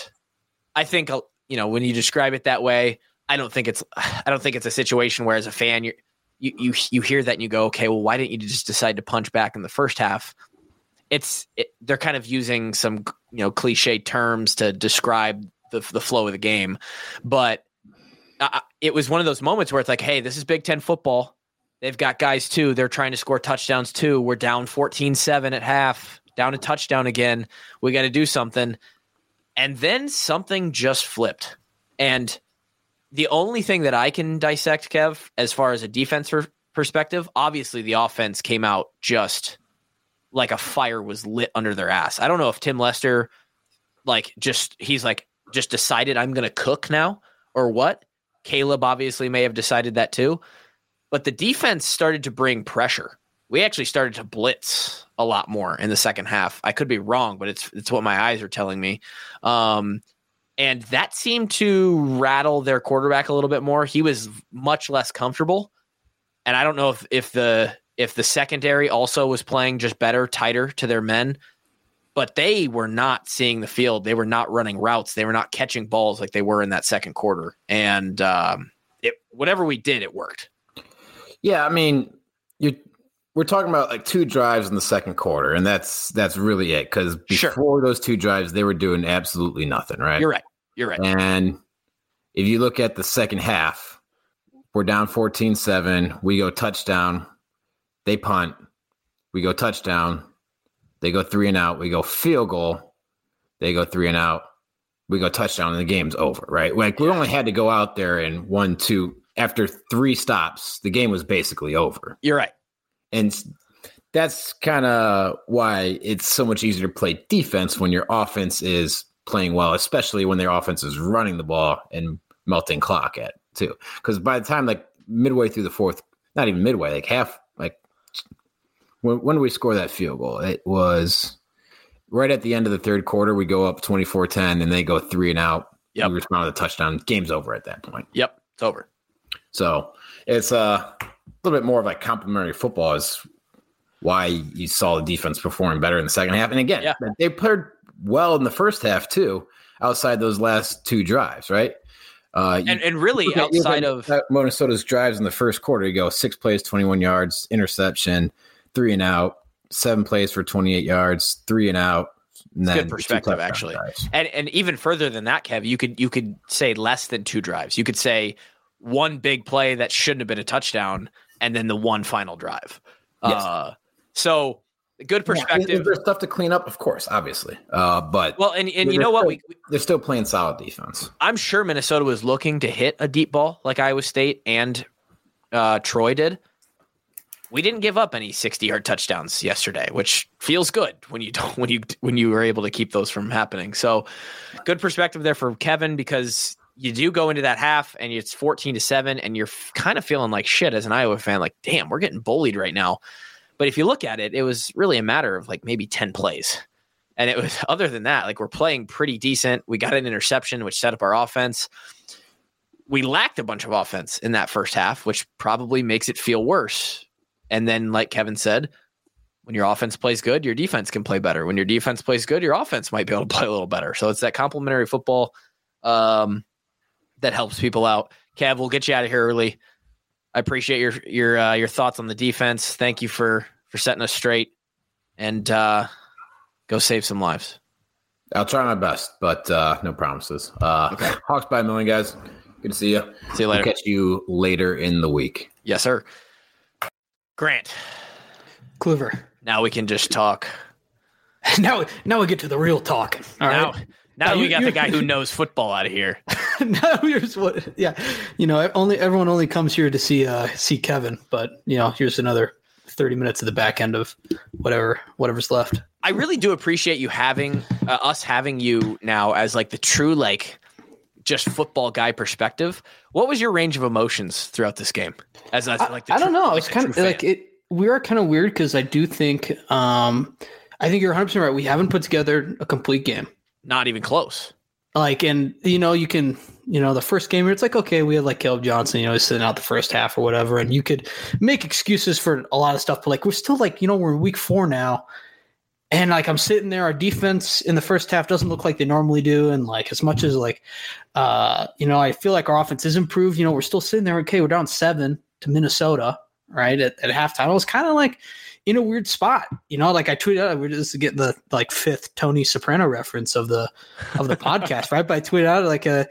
I think, you know, when you describe it that way, I don't think it's I don't think it's a situation where as a fan you you you you hear that and you go, okay, well, why didn't you just decide to punch back in the first half? It's it, they're kind of using some, you know, cliche terms to describe the the flow of the game, but uh, it was one of those moments where it's like, hey, this is Big Ten football. They've got guys too. They're trying to score touchdowns too. We're down fourteen seven at half, down a touchdown again. We got to do something. And then something just flipped. And the only thing that I can dissect, Kev, as far as a defense perspective, obviously the offense came out just like a fire was lit under their ass. I don't know if Tim Lester, like just, he's like, just decided I'm going to cook now or what. Caleb obviously may have decided that too. But the defense started to bring pressure. We actually started to blitz a lot more in the second half. I could be wrong, but it's it's what my eyes are telling me. Um, and that seemed to rattle their quarterback a little bit more. He was much less comfortable. And I don't know if if the if the secondary also was playing just better, tighter to their men. But they were not seeing the field. They were not running routes. They were not catching balls like they were in that second quarter. And um, it whatever we did, it worked. Yeah, I mean, you we're talking about like two drives in the second quarter, and that's that's really it. Because before sure. those two drives, they were doing absolutely nothing, right? You're right. You're right. And if you look at the second half, we're down fourteen seven. We go touchdown. They punt. We go touchdown. They go three and out. We go field goal. They go three and out. We go touchdown, and the game's over, right? Like we only had to go out there and one, two. After three stops, the game was basically over. You're right. And that's kind of why it's so much easier to play defense when your offense is playing well, especially when their offense is running the ball and melting clock at too. Because by the time like midway through the fourth, not even midway, like half, like when, when did we score that field goal? It was right at the end of the third quarter. We go up twenty-four ten and they go three and out. Yep. We respond with a touchdown. Game's over at that point. Yep. It's over. So it's uh, a little bit more of like complementary football is why you saw the defense performing better in the second half. And again, yeah. they played well in the first half too, outside those last two drives, right? Uh, and, and really outside of Minnesota's drives in the first quarter, you go six plays, twenty-one yards, interception, three and out, seven plays for twenty-eight yards, three and out, And It's then good perspective, actually. drives. And and even further than that, Kev, you could you could say less than two drives. You could say one big play that shouldn't have been a touchdown, and then the one final drive. Yes. Uh, so good perspective. Yeah, there's stuff to clean up, of course, obviously. Uh, but well, and, and you know what? Still, We, they're still playing solid defense. I'm sure Minnesota was looking to hit a deep ball like Iowa State and uh, Troy did. We didn't give up any sixty-yard touchdowns yesterday, which feels good when you don't when you when you were able to keep those from happening. So, good perspective there for Kevin, because you do go into that half and it's fourteen to seven, and you're f- kind of feeling like shit as an Iowa fan. Like, damn, we're getting bullied right now. But if you look at it, it was really a matter of like maybe ten plays, and it was other than that, like we're playing pretty decent. We got an interception, which set up our offense. We lacked a bunch of offense in that first half, which probably makes it feel worse. And then, like Kevin said, when your offense plays good, your defense can play better. When your defense plays good, your offense might be able to play a little better. So it's that complementary football um, that helps people out. Kev, we'll get you out of here early. I appreciate your your uh, your thoughts on the defense. Thank you for for setting us straight, and uh, go save some lives. I'll try my best, but uh, no promises. Uh, Okay. Hawks by a million, guys. Good to see you. See you later. We'll catch you later in the week. Yes, sir. Grant. Kluver. Now we can just talk. Now, now we get to the real talking. All now, right. now Now we you- got the you- guy who knows football out of here. now here's what. Yeah, you know, only everyone only comes here to see uh see Kevin, but you know, here's another thirty minutes of the back end of whatever whatever's left. I really do appreciate you having uh, us having you now as like the true like just football guy perspective. What was your range of emotions throughout this game? As a, like the I, I don't true- know. like It's the kind of true like fan? it. We are kind of weird because I do think um I think you're one hundred percent right. We haven't put together a complete game. Not even close. Like, and you know, you can, you know, the first game, it's like, okay, we had like Caleb Johnson, you know, he's sitting out the first half or whatever, and you could make excuses for a lot of stuff, but like, we're still like, you know, we're in week four now, and like, I'm sitting there, our defense in the first half doesn't look like they normally do, and like, as much as like, uh, you know, I feel like our offense is improved, you know, we're still sitting there, okay, we're down seven to Minnesota, right, at, at halftime. I was kind of like in a weird spot, you know, like I tweeted out, we're just getting the like fifth Tony Soprano reference of the of the podcast, right? But I tweeted out like a,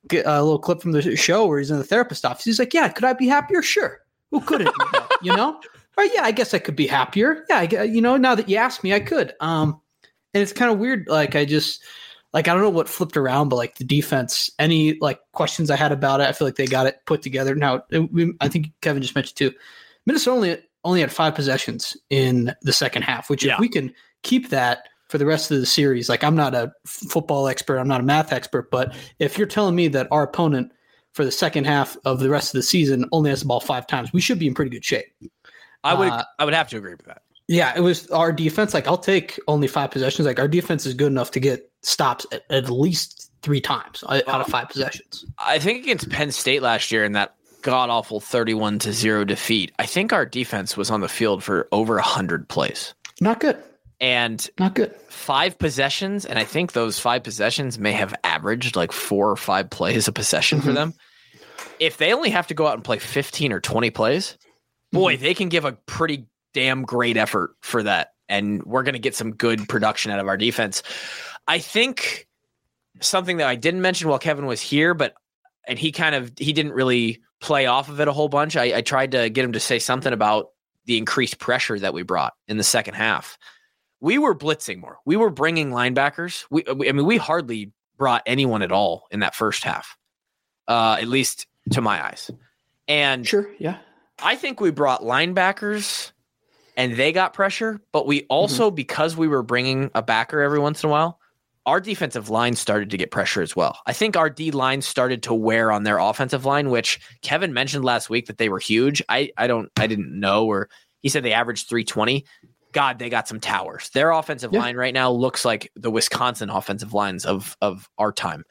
a little clip from the show where he's in the therapist office. He's like, "Yeah, could I be happier? Sure. Who couldn't? You know? Or yeah, I guess I could be happier. Yeah, I, gue- you know, now that you asked me, I could. Um, and it's kind of weird. Like I just like I don't know what flipped around, but like the defense, any like questions I had about it, I feel like they got it put together. Now, it, we, I think Kevin just mentioned too, Minnesota only only had five possessions in the second half, which Yeah. if we can keep that for the rest of the series, like I'm not a f- football expert, I'm not a math expert, but if you're telling me that our opponent for the second half of the rest of the season only has the ball five times, we should be in pretty good shape. I would Uh, I would have to agree with that. Yeah, it was our defense. Like I'll take only five possessions. Like our defense is good enough to get stops at, at least three times out of five possessions. I think against Penn State last year in that god awful thirty-one to zero defeat, I think our defense was on the field for over one hundred plays. Not good. And Not good. five possessions, and I think those five possessions may have averaged like four or five plays a possession for Mhm. them. If they only have to go out and play fifteen or twenty plays, boy, they can give a pretty damn great effort for that. And we're going to get some good production out of our defense. I think something that I didn't mention while Kevin was here, but and he kind of he didn't really play off of it a whole bunch. I, I tried to get him to say something about the increased pressure that we brought in the second half. We were blitzing more. We were bringing linebackers. We, I mean, we hardly brought anyone at all in that first half, uh, at least to my eyes. And Sure. Yeah. I think we brought linebackers and they got pressure, but we also, mm-hmm. because we were bringing a backer every once in a while, our defensive line started to get pressure as well. I think our D line started to wear on their offensive line, which Kevin mentioned last week that they were huge. I, I don't, I didn't know, or he said they averaged three twenty. God, they got some towers. Their offensive yeah. line right now looks like the Wisconsin offensive lines of, of our time.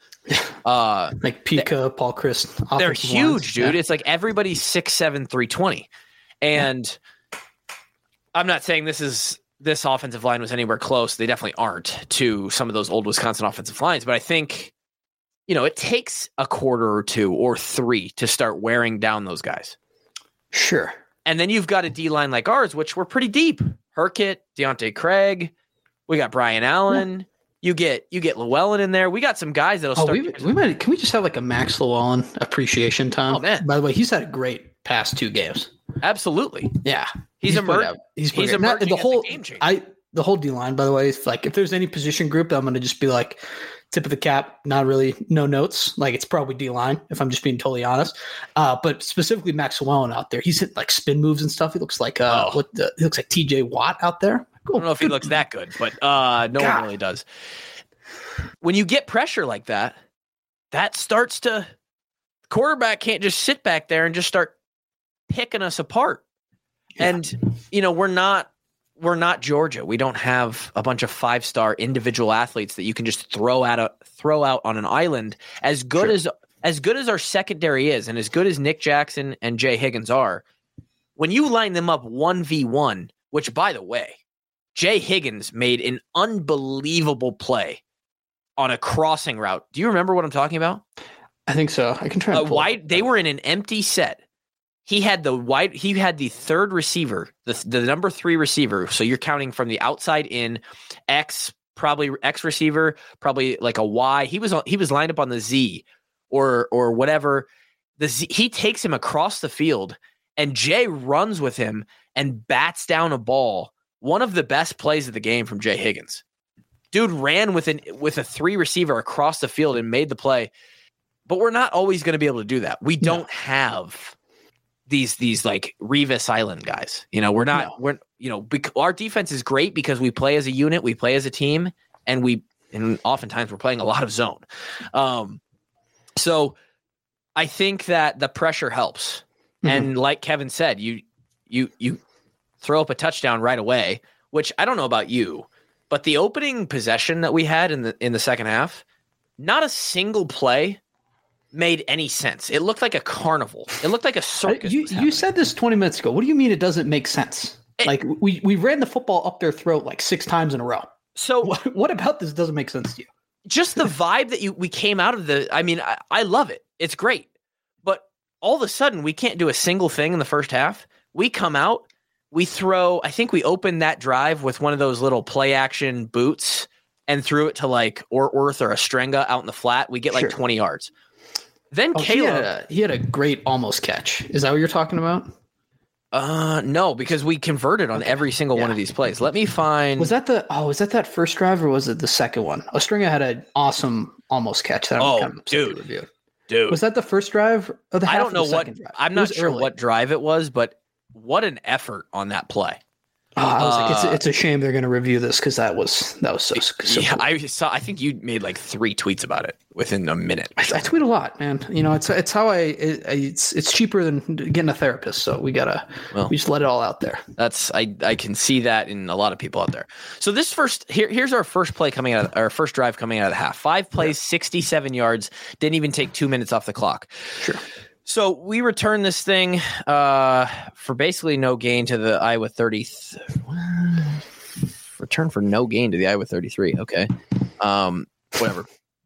Uh, like Pika, they, Paul Chryst. They're huge, lines. dude. Yeah. It's like everybody's six seven, three twenty. And yeah. I'm not saying this is this offensive line was anywhere close. They definitely aren't to some of those old Wisconsin offensive lines. But I think, you know, it takes a quarter or two or three to start wearing down those guys. Sure. And then you've got a D line like ours, which we're pretty deep. Herkett, Deontay Craig, We got Brian Allen. Yeah. You get you get Llewellyn in there. We got some guys that'll oh, start. We, we might can we just have like a Max Llewellyn appreciation time? Oh man! By the way, he's had a great past two games. Absolutely. Yeah, he's, he's emerging. He's, he's emerging the as whole a game changer. I the whole D line. By the way, is like if there's any position group, I'm going to just be like tip of the cap. Not really, no notes. Like it's probably D line if I'm just being totally honest. Uh, but specifically Max Llewellyn out there, he's hit like spin moves and stuff. He looks like uh, oh. what the, he looks like T J Watt out there. Cool. I don't know if he looks that good, but uh, no God. one really does. When you get pressure like that, that starts to – quarterback can't just sit back there and just start picking us apart. Yeah. And, you know, we're not we're not Georgia. We don't have a bunch of five-star individual athletes that you can just throw out a, throw out on an island. As good sure. as as good as our secondary is and as good as Nick Jackson and Jay Higgins are, when you line them up one v one, which, by the way, Jay Higgins made an unbelievable play on a crossing route. Do you remember what I'm talking about? I think so. I can try. Uh, wide. They were in an empty set. He had the wide. He had the third receiver, the the number three receiver. So you're counting from the outside in, X probably X receiver, probably like a Y. He was he was lined up on the Z, or or whatever. The Z, he takes him across the field, and Jay runs with him and bats down a ball. One of the best plays of the game from Jay Higgins. Dude ran with an with a three receiver across the field and made the play. But we're not always going to be able to do that. We don't no. have these these like Revis Island guys. You know, we're not no. we're you know bec- our defense is great because we play as a unit, we play as a team, and we and oftentimes we're playing a lot of zone. Um, so I think that the pressure helps. Mm-hmm. And like Kevin said, you you you throw up a touchdown right away, which I don't know about you. But the opening possession that we had in the in the second half, not a single play made any sense. It looked like a carnival. It looked like a circus. You, you said this twenty minutes ago. What do you mean it doesn't make sense? It, like we, we ran the football up their throat like six times in a row. So what, what about this doesn't make sense to you? Just the vibe that you we came out of the. I mean, I, I love it. It's great. But all of a sudden, we can't do a single thing in the first half. We come out. We throw, I think we opened that drive with one of those little play action boots and threw it to like or Orth or Ostrenga out in the flat. We get like sure. twenty yards. Then oh, Caleb. He had, a, he had a great almost catch. Is that what you're talking about? Uh, no, because we converted on okay. every single yeah. one of these plays. Let me find. Was that the, oh, was that that first drive or was it the second one? Ostrenga had an awesome almost catch. That oh, kind of dude. Dude. Was that the first drive of the half? I don't know what, drive? I'm not sure early. what drive it was, but what an effort on that play. Oh, I was uh, like, it's, it's a shame they're going to review this because that was that was so, so yeah, cool. I saw. I think you made like three tweets about it within a minute. I, I tweet a lot, man. You know, it's it's how I it, it's it's cheaper than getting a therapist, so we gotta well, we just let it all out there. That's I I can see that in a lot of people out there. So this first here here's our first play coming out of our first drive coming out of the half. Five plays, yeah. sixty-seven yards. Didn't even take two minutes off the clock. Sure. So we return this thing uh, for basically no gain to the Iowa thirty. Th- return for no gain to the Iowa thirty-three. Okay, um, whatever.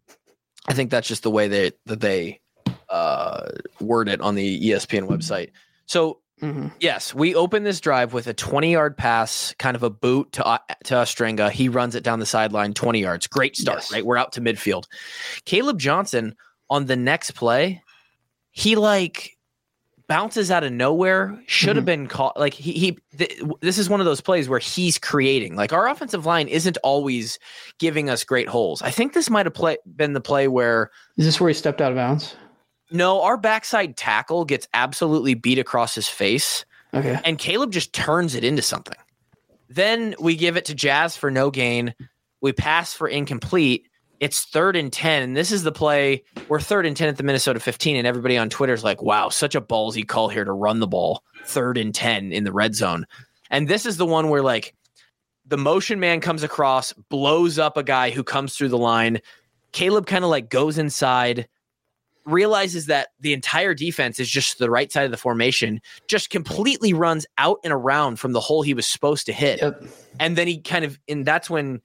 I think that's just the way they, that they uh, word it on the E S P N website. So mm-hmm. yes, we open this drive with a twenty-yard pass, kind of a boot to uh, to Ostrenga. He runs it down the sideline, twenty yards. Great start, yes. right? We're out to midfield. Caleb Johnson on the next play. He like bounces out of nowhere. Should have mm-hmm. been caught. Like he, he th- this is one of those plays where he's creating. Like our offensive line isn't always giving us great holes. I think this might have play, been the play where is this where he stepped out of bounds? No, our backside tackle gets absolutely beat across his face. Okay, and Caleb just turns it into something. Then we give it to Jazz for no gain. We pass for incomplete. It's third and ten, and this is the play. We're third and ten at the Minnesota fifteen, and everybody on Twitter is like, wow, such a ballsy call here to run the ball. Third and ten in the red zone. And this is the one where, like, the motion man comes across, blows up a guy who comes through the line. Caleb kind of, like, goes inside, realizes that the entire defense is just the right side of the formation, just completely runs out and around from the hole he was supposed to hit. Yep. And then he kind of – and that's when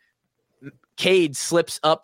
Cade slips up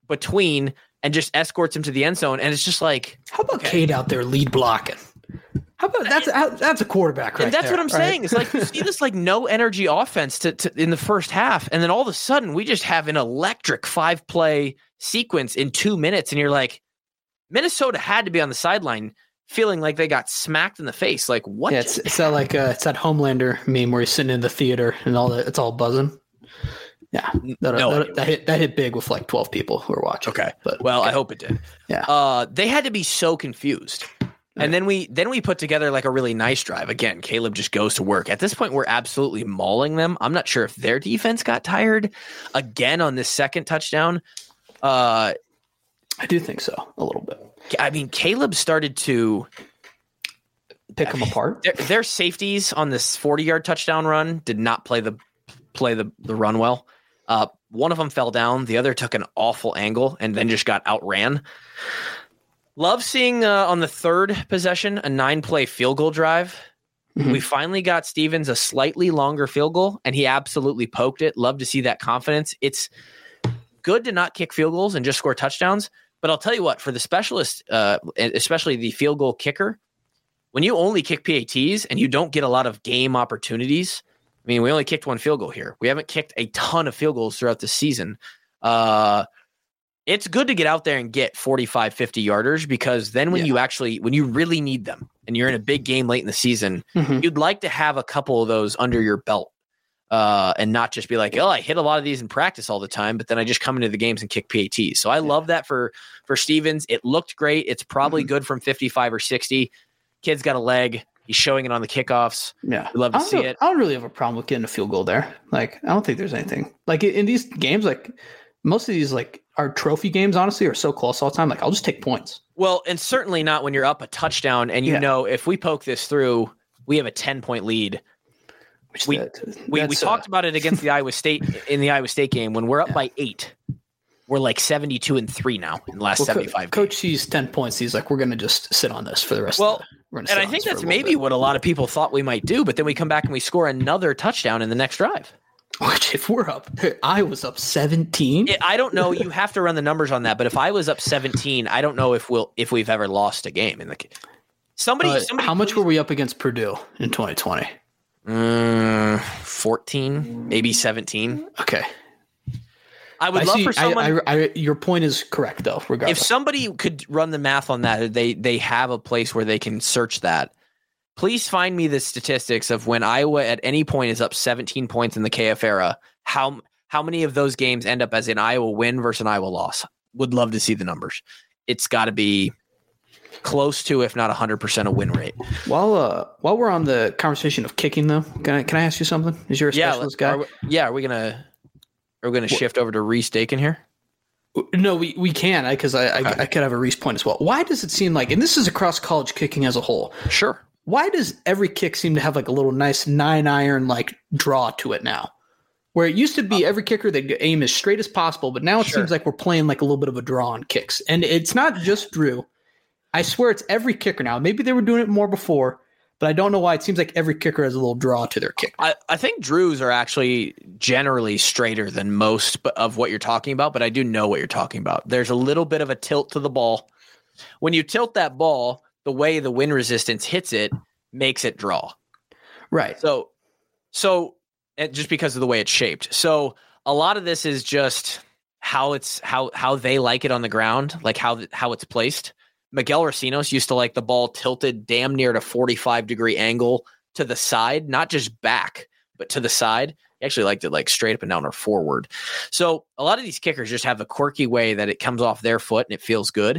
between and just escorts him to the end zone, and it's just like, how about okay. Cade out there lead blocking? How about that's that's a quarterback, right? And that's there, what I'm right? saying. It's like you see this like no energy offense to, to in the first half, and then all of a sudden we just have an electric five play sequence in two minutes, and you're like, Minnesota had to be on the sideline feeling like they got smacked in the face. Like what? Yeah, it's, it's that like uh, it's that Homelander meme where he's sitting in the theater and all that. It's all buzzing. Yeah, that, no that, that hit that hit big with like twelve people who were watching. Okay, but well, okay. I hope it did. Yeah, uh, they had to be so confused. And then we then we put together like a really nice drive. Again, Caleb just goes to work. At this point, we're absolutely mauling them. I'm not sure if their defense got tired again on this second touchdown. Uh, I do think so, a little bit. I mean, Caleb started to pick them apart. Their, their safeties on this forty-yard touchdown run did not play the play the, the run well. Uh, one of them fell down. The other took an awful angle and then just got outran. Love seeing uh, on the third possession a nine-play field goal drive. Mm-hmm. We finally got Stevens a slightly longer field goal, and he absolutely poked it. Love to see that confidence. It's good to not kick field goals and just score touchdowns. But I'll tell you what, for the specialist, uh, especially the field goal kicker, when you only kick P A Ts and you don't get a lot of game opportunities, I mean, we only kicked one field goal here. We haven't kicked a ton of field goals throughout the season. Uh, it's good to get out there and get forty-five, fifty yarders, because then when yeah. you actually, when you really need them and you're in a big game late in the season, mm-hmm. you'd like to have a couple of those under your belt uh, and not just be like, oh, I hit a lot of these in practice all the time, but then I just come into the games and kick P A Ts. So I yeah. love that for, for Stevens. It looked great. It's probably mm-hmm. good from fifty-five or sixty. Kid's got a leg. He's showing it on the kickoffs. Yeah. We love to see know, it. I don't really have a problem with getting a field goal there. Like, I don't think there's anything. Like, in these games, like, most of these, like, our trophy games, honestly, are so close all the time. Like, I'll just take points. Well, and certainly not when you're up a touchdown and you yeah. know if we poke this through, we have a ten-point lead. Which we that, we, we uh, talked about it against the Iowa State in the Iowa State game. When we're up yeah. by eight, we're like seventy-two and three now in the last well, seventy-five Co- games. Coach sees ten points. He's like, we're going to just sit on this for the rest well, of the we're and I think that's maybe bit. what a lot of people thought we might do, but then we come back and we score another touchdown in the next drive. Which, if we're up, I was up seventeen. I don't know. You have to run the numbers on that. But if I was up seventeen, I don't know if we'll if we've ever lost a game in the somebody. Uh, somebody how much please, were we up against Purdue in twenty twenty? Um, fourteen, maybe seventeen. Okay. I would I love see, for someone. I, I, I, your point is correct, though. Regardless, if somebody could run the math on that, they they have a place where they can search that. Please find me the statistics of when Iowa at any point is up seventeen points in the K F era. How how many of those games end up as an Iowa win versus an Iowa loss? Would love to see the numbers. It's got to be close to, if not one hundred percent, a win rate. While uh, while we're on the conversation of kicking, though, can I can I ask you something? Is you're a yeah, specialist guy? Are we, yeah, are we gonna are we gonna what? shift over to Reese Dakin here? No, we, we can, because I, I, okay. I, I could have a Reese point as well. Why does it seem like, and this is across college kicking as a whole. Sure. Why does every kick seem to have like a little nice nine iron like draw to it now? Where it used to be every kicker that aim as straight as possible, but now it sure. seems like we're playing like a little bit of a draw on kicks. And it's not just Drew. I swear it's every kicker now. Maybe they were doing it more before, but I don't know why. It seems like every kicker has a little draw to their kick. I, I think Drews are actually generally straighter than most of what you're talking about, but I do know what you're talking about. There's a little bit of a tilt to the ball. When you tilt that ball, the way the wind resistance hits it makes it draw. Right. So, so just because of the way it's shaped. So a lot of this is just how it's, how, how they like it on the ground, like how, how it's placed. Miguel Racinos used to like the ball tilted damn near at a forty-five degree angle to the side, not just back, but to the side. He actually liked it like straight up and down or forward. So a lot of these kickers just have a quirky way that it comes off their foot and it feels good.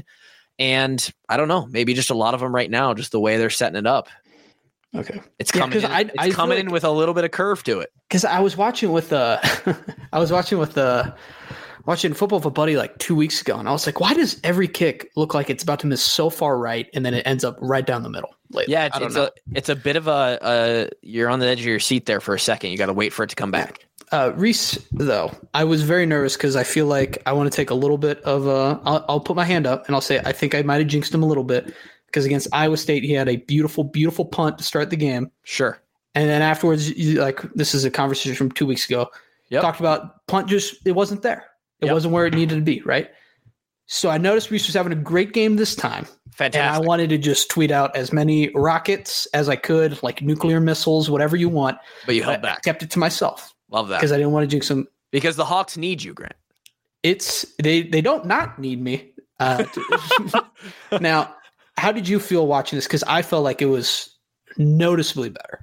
And I don't know, maybe just a lot of them right now, just the way they're setting it up. Okay. It's coming, yeah, in, it's I, I coming in like, with a little bit of curve to it. Because I was watching with uh I was watching with uh watching football with a buddy like two weeks ago, and I was like, why does every kick look like it's about to miss so far right and then it ends up right down the middle lately? Yeah, it's, it's a it's a bit of a, a you're on the edge of your seat there for a second. You got to wait for it to come back. Uh, Reese, though, I was very nervous because I feel like I want to take a little bit of a I'll, I'll put my hand up and I'll say I think I might have jinxed him a little bit because against Iowa State he had a beautiful, beautiful punt to start the game. Sure. And then afterwards, you, like this is a conversation from two weeks ago. Yep. Talked about punt just it wasn't there. It yep. wasn't where it needed to be, right? So I noticed Reese was having a great game this time. Fantastic. And I wanted to just tweet out as many rockets as I could, like nuclear missiles, whatever you want. But you held I back. Kept it to myself. Love that. Because I didn't want to jinx them. Because the Hawks need you, Grant. It's they they don't not need me. Uh, to, now, how did you feel watching this? Because I felt like it was noticeably better.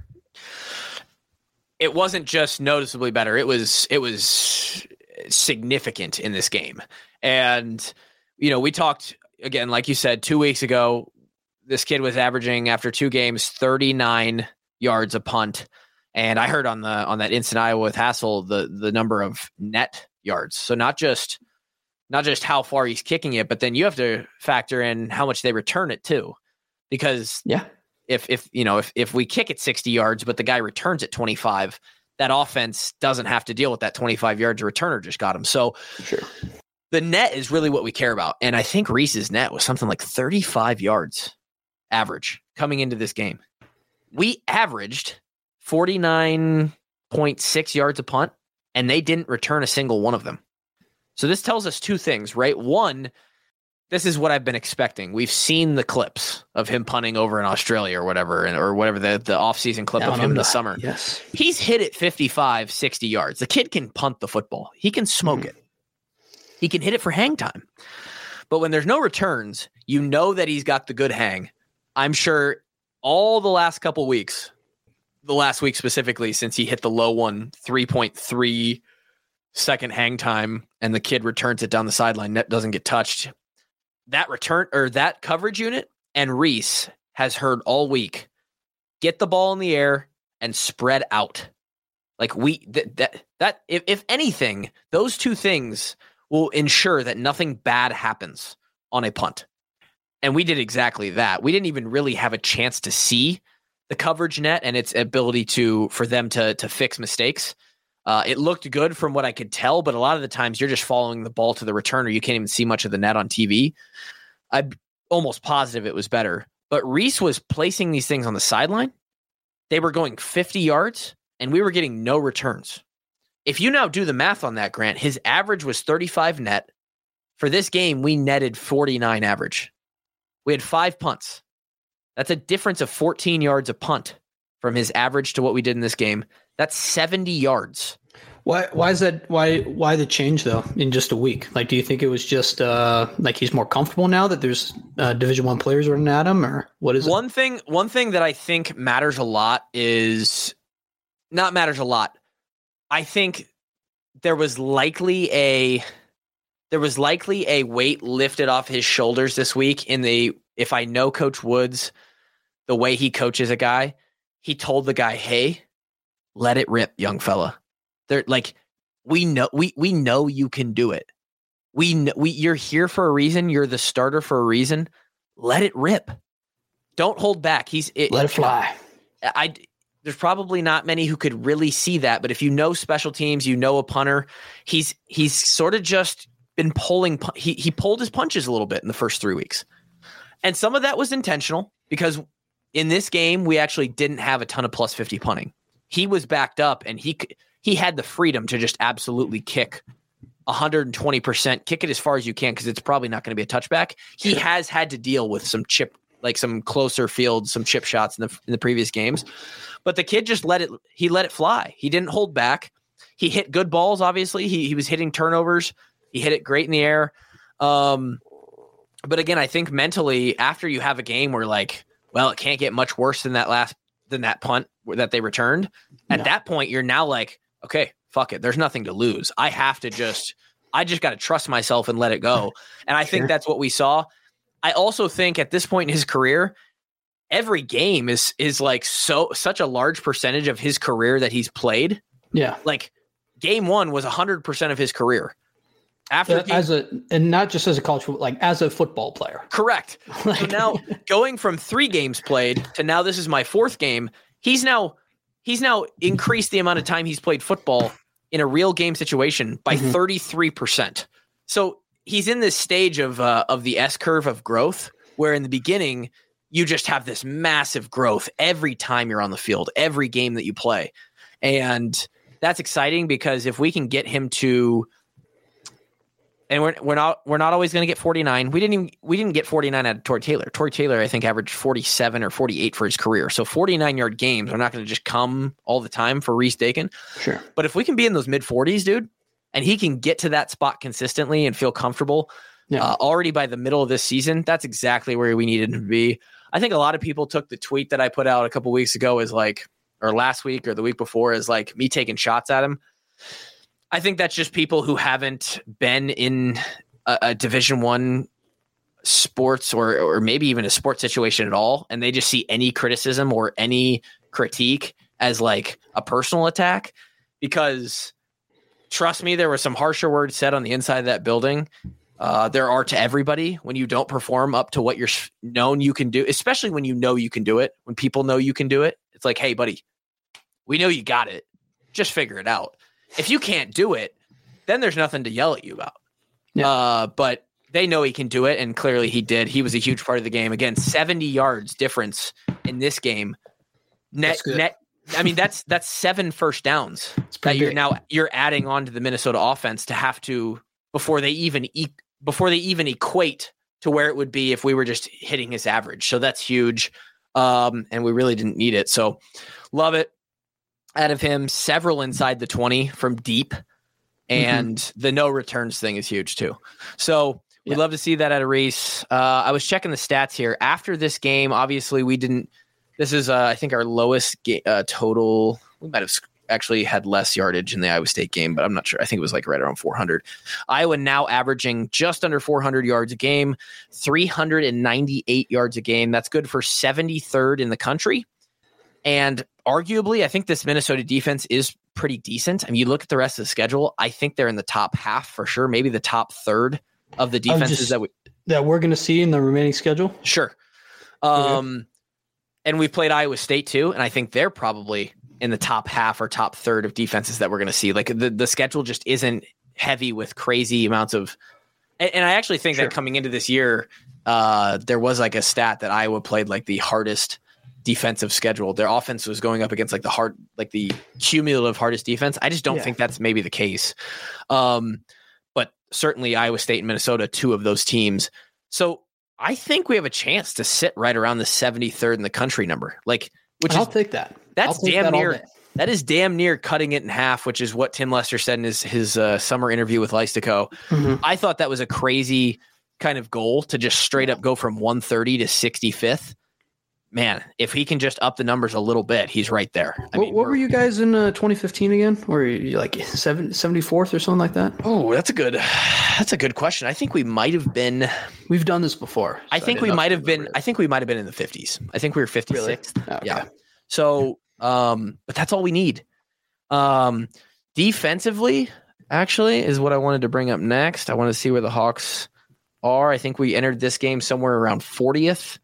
It wasn't just noticeably better. It was it was significant in this game. And, you know, we talked, again, like you said, two weeks ago, this kid was averaging, after two games, thirty-nine yards a punt. And I heard on the on that Instant Iowa with Hassel, the the number of net yards. So not just not just how far he's kicking it, but then you have to factor in how much they return it too. Because yeah, if if you know if if we kick it sixty yards, but the guy returns it twenty-five, that offense doesn't have to deal with that twenty-five yards a returner just got him. So sure. The net is really what we care about. And I think Reese's net was something like thirty-five yards average coming into this game. We averaged forty-nine point six yards a punt, and they didn't return a single one of them. So this tells us two things, right? One, this is what I've been expecting. We've seen the clips of him punting over in Australia or whatever, and or whatever the, the offseason clip Down of him under. this summer. Yes. He's hit it fifty-five, sixty yards. The kid can punt the football. He can smoke mm. it. He can hit it for hang time. But when there's no returns, you know that he's got the good hang. I'm sure all the last couple weeks, the last week specifically, since he hit the low one, three point three second hang time, and the kid returns it down the sideline, net doesn't get touched. That return or that coverage unit and Reese has heard all week, get the ball in the air and spread out. Like we, that, that, that if, if anything, those two things will ensure that nothing bad happens on a punt. And we did exactly that. We didn't even really have a chance to see the coverage net and its ability to, for them to, to fix mistakes. Uh, it looked good from what I could tell, but a lot of the times you're just following the ball to the returner. You can't even see much of the net on T V. I'm almost positive it was better. But Reese was placing these things on the sideline. They were going fifty yards, and we were getting no returns. If you now do the math on that, Grant, his average was thirty-five net. For this game, we netted forty-nine average. We had five punts. That's a difference of fourteen yards a punt from his average to what we did in this game. That's seventy yards. Why? Why is that? Why? Why the change though in just a week? Like, do you think it was just uh, like he's more comfortable now that there's uh, Division One players running at him, or what is one it? thing? One thing that I think matters a lot is not matters a lot. I think there was likely a there was likely a weight lifted off his shoulders this week. In the if I know Coach Woods, the way he coaches a guy, he told the guy, "Hey, let it rip, young fella. They're like, we know, we, we know you can do it. We know, we, you're here for a reason. You're the starter for a reason. Let it rip. Don't hold back. He's it, let it fly. I, there's probably not many who could really see that, but if you know special teams, you know, a punter, he's, he's sort of just been pulling, he, he pulled his punches a little bit in the first three weeks. And some of that was intentional because in this game, we actually didn't have a ton of plus fifty punting. He was backed up and he he had the freedom to just absolutely kick one hundred twenty percent, kick it as far as you can because it's probably not going to be a touchback. He sure. has had to deal with some chip, like some closer field, some chip shots in the in the previous games. But the kid just let it, he let it fly. He didn't hold back. He hit good balls, obviously. He he was hitting turnovers. He hit it great in the air. Um, but again, I think mentally, after you have a game where like, well, it can't get much worse than that last than that punt that they returned. At no. that point, you're now like, okay, fuck it. There's nothing to lose. I have to just, I just got to trust myself and let it go. And I sure. think that's what we saw. I also think at this point in his career, every game is, is like so, such a large percentage of his career that he's played. Yeah. Like game one was a hundred percent of his career. After game, as a, and not just as a college, like as a football player. Correct. Like, so now going from three games played to now this is my fourth game. He's now, he's now increased the amount of time he's played football in a real game situation by mm-hmm. thirty-three percent. So he's in this stage of, uh, of the S curve of growth, where in the beginning you just have this massive growth every time you're on the field, every game that you play. And that's exciting because if we can get him to And we're we're not we're not always going to get forty-nine. We didn't even we didn't get forty-nine out of Torrey Taylor. Torrey Taylor, I think, averaged forty-seven or forty-eight for his career. So forty-nine yard games are not going to just come all the time for Reese Dakin. Sure. But if we can be in those mid forties, dude, and he can get to that spot consistently and feel comfortable yeah. uh, already by the middle of this season, that's exactly where we needed him to be. I think a lot of people took the tweet that I put out a couple weeks ago as like, or last week or the week before, as like me taking shots at him. I think that's just people who haven't been in a, a Division One sports or or maybe even a sports situation at all, and they just see any criticism or any critique as like a personal attack. Because trust me, there were some harsher words said on the inside of that building. Uh, there are to everybody when you don't perform up to what you're known you can do, especially when you know you can do it. When people know you can do it, it's like, hey, buddy, we know you got it. Just figure it out. If you can't do it, then there's nothing to yell at you about. Yeah. Uh, but they know he can do it, and clearly he did. He was a huge part of the game. Again, seventy yards difference in this game. Net, net. I mean, that's that's seven first downs that you're big. now you're adding on to the Minnesota offense to have to before they even e- before they even equate to where it would be if we were just hitting his average. So that's huge, um, and we really didn't need it. So love it. Out of him, several inside the twenty from deep, and mm-hmm. the no returns thing is huge too. So we'd yeah. love to see that out of Reese. Uh, I was checking the stats here. After this game, obviously we didn't, this is uh, I think our lowest ga- uh, total. We might have actually had less yardage in the Iowa State game, but I'm not sure. I think it was like right around four hundred. Iowa now averaging just under four hundred yards a game, three hundred ninety-eight yards a game. That's good for seventy-third in the country. And arguably, I think this Minnesota defense is pretty decent. I mean, you look at the rest of the schedule, I think they're in the top half for sure, maybe the top third of the defenses just, that we that we're going to see in the remaining schedule. Sure. Um, okay. And we've played Iowa State too, and I think they're probably in the top half or top third of defenses that we're going to see. Like the, the schedule just isn't heavy with crazy amounts of and, and I actually think sure. that coming into this year, uh, there was like a stat that Iowa played like the hardest defensive schedule. Their offense was going up against like the hard, like the cumulative hardest defense. I just don't yeah. think that's maybe the case. Um, but certainly Iowa State and Minnesota, two of those teams. So I think we have a chance to sit right around the seventy-third in the country number. Like, which I'll is, take that. That's take damn that near, that is damn near cutting it in half, which is what Tim Lester said in his, his uh, summer interview with Lystico. Mm-hmm. I thought that was a crazy kind of goal to just straight up go from one thirty to sixty-fifth. Man, if he can just up the numbers a little bit, he's right there. I what, mean, what were you guys in uh, twenty fifteen again? Were you like seventy-fourth or something like that? Oh, that's a good, that's a good question. I think we might have been. We've done this before. So I think I we might have been. It. I think we might have been in the fifties. I think we were fifty-sixth. Really? Okay. Yeah. So, um, but that's all we need. Um, defensively, actually, is what I wanted to bring up next. I want to see where the Hawks are. I think we entered this game somewhere around fortieth.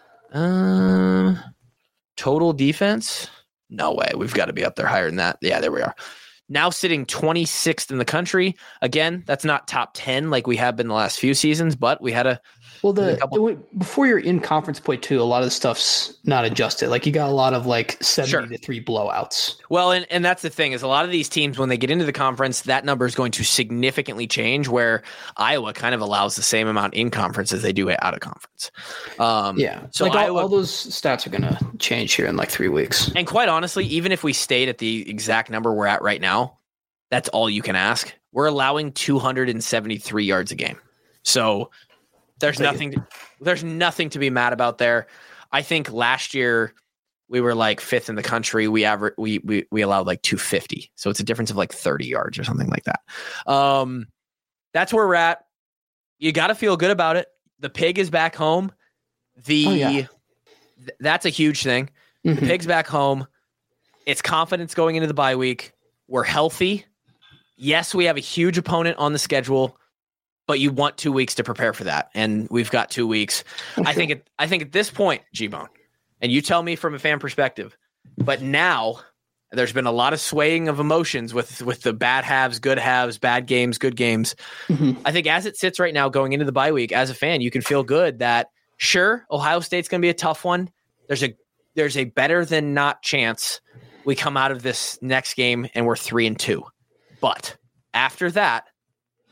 Um, total defense? No way. We've got to be up there higher than that. Yeah, there we are. Now sitting twenty-sixth in the country. Again, that's not top ten like we have been the last few seasons, but we had a well. The, couple- the before you're in conference play too, a lot of the stuff's not adjusted. Like you got a lot of like seventy sure. to three blowouts. Well, and, and that's the thing is a lot of these teams when they get into the conference, that number is going to significantly change. Where Iowa kind of allows the same amount in conference as they do out of conference. Um, yeah, so like Iowa, all, all those stats are going to change here in like three weeks. And quite honestly, even if we stayed at the exact number we're at right now, that's all you can ask. We're allowing two hundred seventy-three yards a game. So there's nothing to, there's nothing to be mad about there. I think last year we were like fifth in the country. We aver- we we we allowed like two fifty. So it's a difference of like thirty yards or something like that. Um, that's where we're at. You got to feel good about it. The pig is back home. The oh, yeah. th- that's a huge thing. Mm-hmm. The pig's back home. It's confidence going into the bye week. We're healthy. Yes, we have a huge opponent on the schedule, but you want two weeks to prepare for that, and we've got two weeks. Okay. I think at, I think at this point, G-Bone, and you tell me from a fan perspective, but now there's been a lot of swaying of emotions with, with the bad halves, good halves, bad games, good games. Mm-hmm. I think as it sits right now going into the bye week, as a fan, you can feel good that, sure, Ohio State's going to be a tough one. There's a there's a better than not chance we come out of this next game and we're three and two. But after that,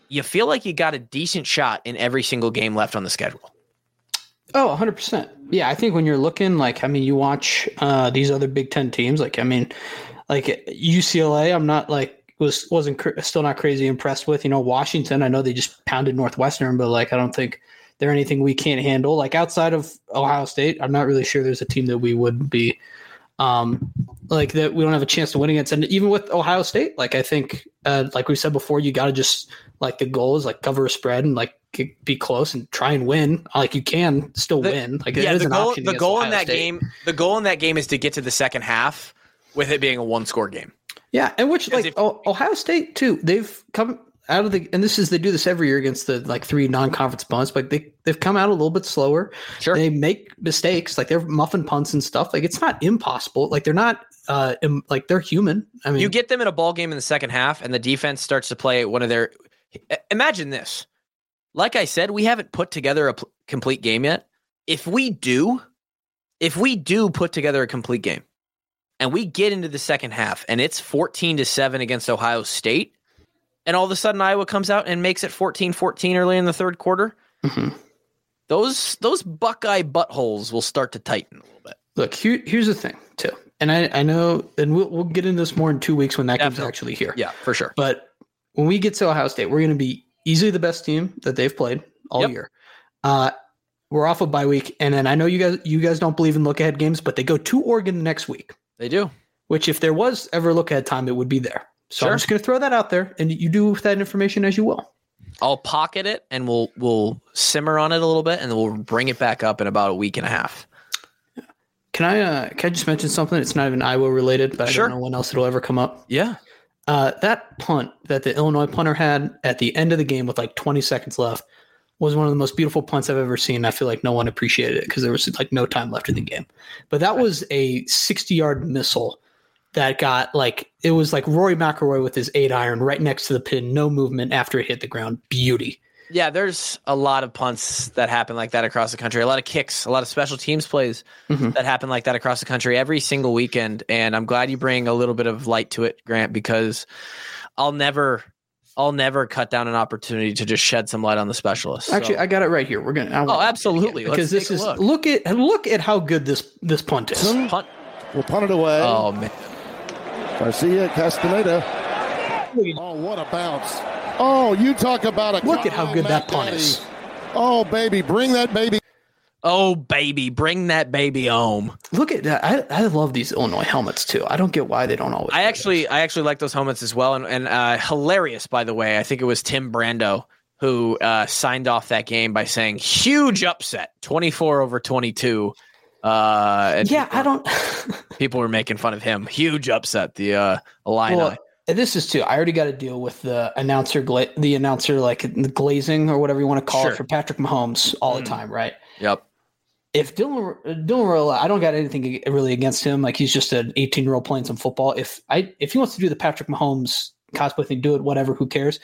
you feel like you got a decent shot in every single game left on the schedule. Oh, one hundred percent. Yeah, I think when you're looking, like, I mean, you watch uh, these other Big Ten teams, like, I mean, like U C L A, I'm not like, was, wasn't cr- still not crazy impressed with. You know, Washington, I know they just pounded Northwestern, but like, I don't think they're anything we can't handle. Like, outside of Ohio State, I'm not really sure there's a team that we would be, um, like, that we don't have a chance to win against. And even with Ohio State, like, I think, uh, like we said before, you got to just, like, the goal is like cover a spread and like be close and try and win. Like, you can still the, win. Like, yeah, it is the an goal, option the against goal Ohio in that State. game, the goal in that game is to get to the second half with it being a one score game. Yeah. And which, like, if, oh, Ohio State too, they've come out of the, and this is, they do this every year against the like three non-conference opponents, but they, they've come out a little bit slower. Sure. They make mistakes. Like, they're muffin punts and stuff. Like, it's not impossible. Like, they're not, uh, im- like, they're human. I mean, you get them in a ball game in the second half and the defense starts to play one of their, imagine this. Like I said, we haven't put together a p- complete game yet. If we do, if we do put together a complete game and we get into the second half and it's fourteen to seven against Ohio State, and all of a sudden Iowa comes out and makes it fourteen fourteen early in the third quarter, mm-hmm. those those Buckeye buttholes will start to tighten a little bit. Look, here, here's the thing, too. And I, I know, and we'll, we'll get into this more in two weeks when that game's Definitely. actually here. Yeah, for sure. But when we get to Ohio State, we're going to be easily the best team that they've played all Yep. year. Uh, we're off a bye week, and then I know you guys you guys don't believe in look ahead games, but they go to Oregon next week. They do. Which, if there was ever look ahead time, it would be there. So Sure. I'm just going to throw that out there, and you do with that information as you will. I'll pocket it and we'll we'll simmer on it a little bit and then we'll bring it back up in about a week and a half. Can I uh, can I just mention something? It's not even Iowa related, but Sure. I don't know when else it'll ever come up. Yeah. Uh, that punt that the Illinois punter had at the end of the game with like twenty seconds left was one of the most beautiful punts I've ever seen. I feel like no one appreciated it because there was like no time left in the game. But that was a sixty-yard missile that got like – it was like Rory McIlroy with his eight iron right next to the pin, no movement after it hit the ground. Beauty. Yeah, there's a lot of punts that happen like that across the country. A lot of kicks, a lot of special teams plays Mhm. that happen like that across the country every single weekend. And I'm glad you bring a little bit of light to it, Grant, because I'll never, I'll never cut down an opportunity to just shed some light on the specialists. Actually, So- I got it right here. We're gonna. I oh, want- absolutely. because Let's this take is a look. look at look at how good this this punt is. Punt. Will punt it away. Oh man, Garcia Castaneda. Oh, what a bounce. Oh, you talk about a Look at how good that Matt punt Daddy. is. Oh, baby, bring that baby. oh baby, bring that baby home. Look at that. I, I love these Illinois helmets too. I don't get why they don't always. I do actually, this. I actually like those helmets as well, and, and uh, hilarious, by the way. I think it was Tim Brando who uh, signed off that game by saying huge upset, twenty-four over twenty-two. Uh, and Yeah, people, I don't. people were making fun of him. Huge upset. The uh, Illini. Well, and this is too. I already got to deal with the announcer, gla- the announcer, like the glazing or whatever you want to call Sure. it for Patrick Mahomes all Mm. the time, right? Yep. If Dylan Dylan Rolla, I don't got anything really against him. Like, he's just an eighteen year old playing some football. If I if he wants to do the Patrick Mahomes cosplay thing, do it. Whatever. Who cares?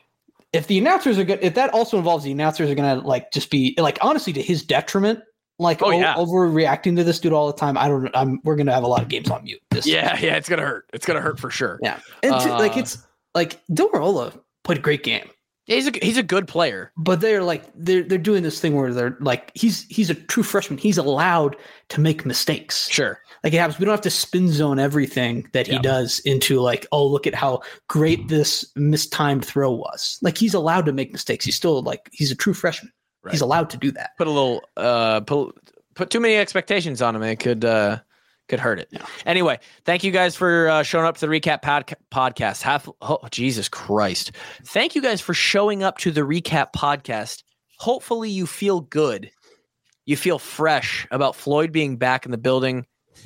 If the announcers are good, if that also involves the announcers are gonna like just be like honestly to his detriment, like Oh, o- yeah. overreacting to this dude all the time. I don't. I'm. We're gonna have a lot of games on mute. This Yeah, yeah, it's gonna hurt. It's gonna hurt for sure. yeah. And to- like Uh, it's like Dylan Rolla played a great game. Yeah, he's a he's a good player. But they're like they're they're doing this thing where they're like he's he's a true freshman. He's allowed to make mistakes. Sure. Like it happens. We don't have to spin zone everything that he Yeah. does into like, oh, look at how great this mistimed throw was. Like he's allowed to make mistakes. He's still like he's a true freshman. Right. He's allowed to do that. Put a little uh put, put too many expectations on him. It could uh could hurt it. Anyway, thank you guys for uh, showing up to the recap pod- podcast. Have oh Jesus Christ! Thank you guys for showing up to the recap podcast. Hopefully, you feel good. You feel fresh about Floyd being back in the building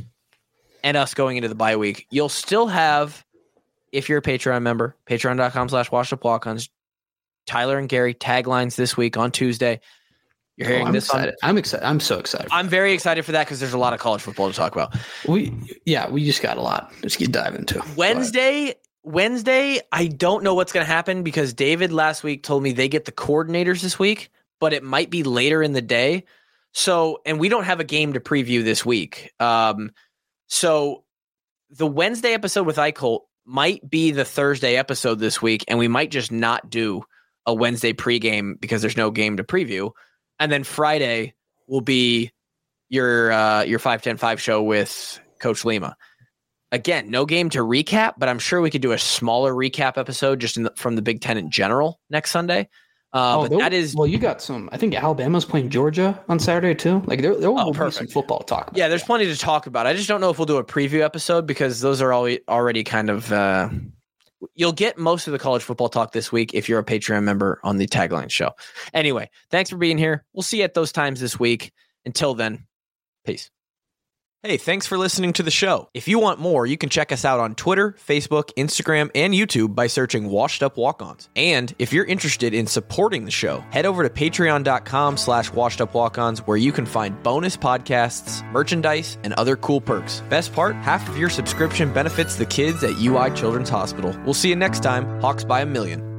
and us going into the bye week. You'll still have, if you're a Patreon member, patreon dot com slash washed up walk-ons, Tyler and Gary taglines this week on Tuesday. You're hearing Oh, I'm this on- excited. I'm excited. I'm so excited. I'm very excited for that because there's a lot of college football to talk about. we yeah, we just got a lot. Let's get dive into Wednesday, Wednesday, I don't know what's going to happen because David last week told me they get the coordinators this week, but it might be later in the day. So, and we don't have a game to preview this week. Um, so the Wednesday episode with Eichholt might be the Thursday episode this week, and we might just not do a Wednesday pregame because there's no game to preview. And then Friday will be your uh, your five ten five show with Coach Lima. Again, no game to recap, but I'm sure we could do a smaller recap episode just in the, from the Big Ten in general next Sunday. Uh, oh, but there, that is well, you got some. I think Alabama's playing Georgia on Saturday too. Like there, there will oh, be some football talk. About yeah, there's plenty to talk about. I just don't know if we'll do a preview episode because those are already already kind of. Uh, you'll get most of the college football talk this week if you're a Patreon member on the Tagline Show. Anyway, thanks for being here. We'll see you at those times this week. Until then, peace. Hey, thanks for listening to the show. If you want more, you can check us out on Twitter, Facebook, Instagram, and YouTube by searching Washed Up Walk-Ons. And if you're interested in supporting the show, head over to patreon.com slash washed up walk-ons where you can find bonus podcasts, merchandise, and other cool perks. Best part, half of your subscription benefits the kids at U I Children's Hospital. We'll see you next time. Hawks by a million.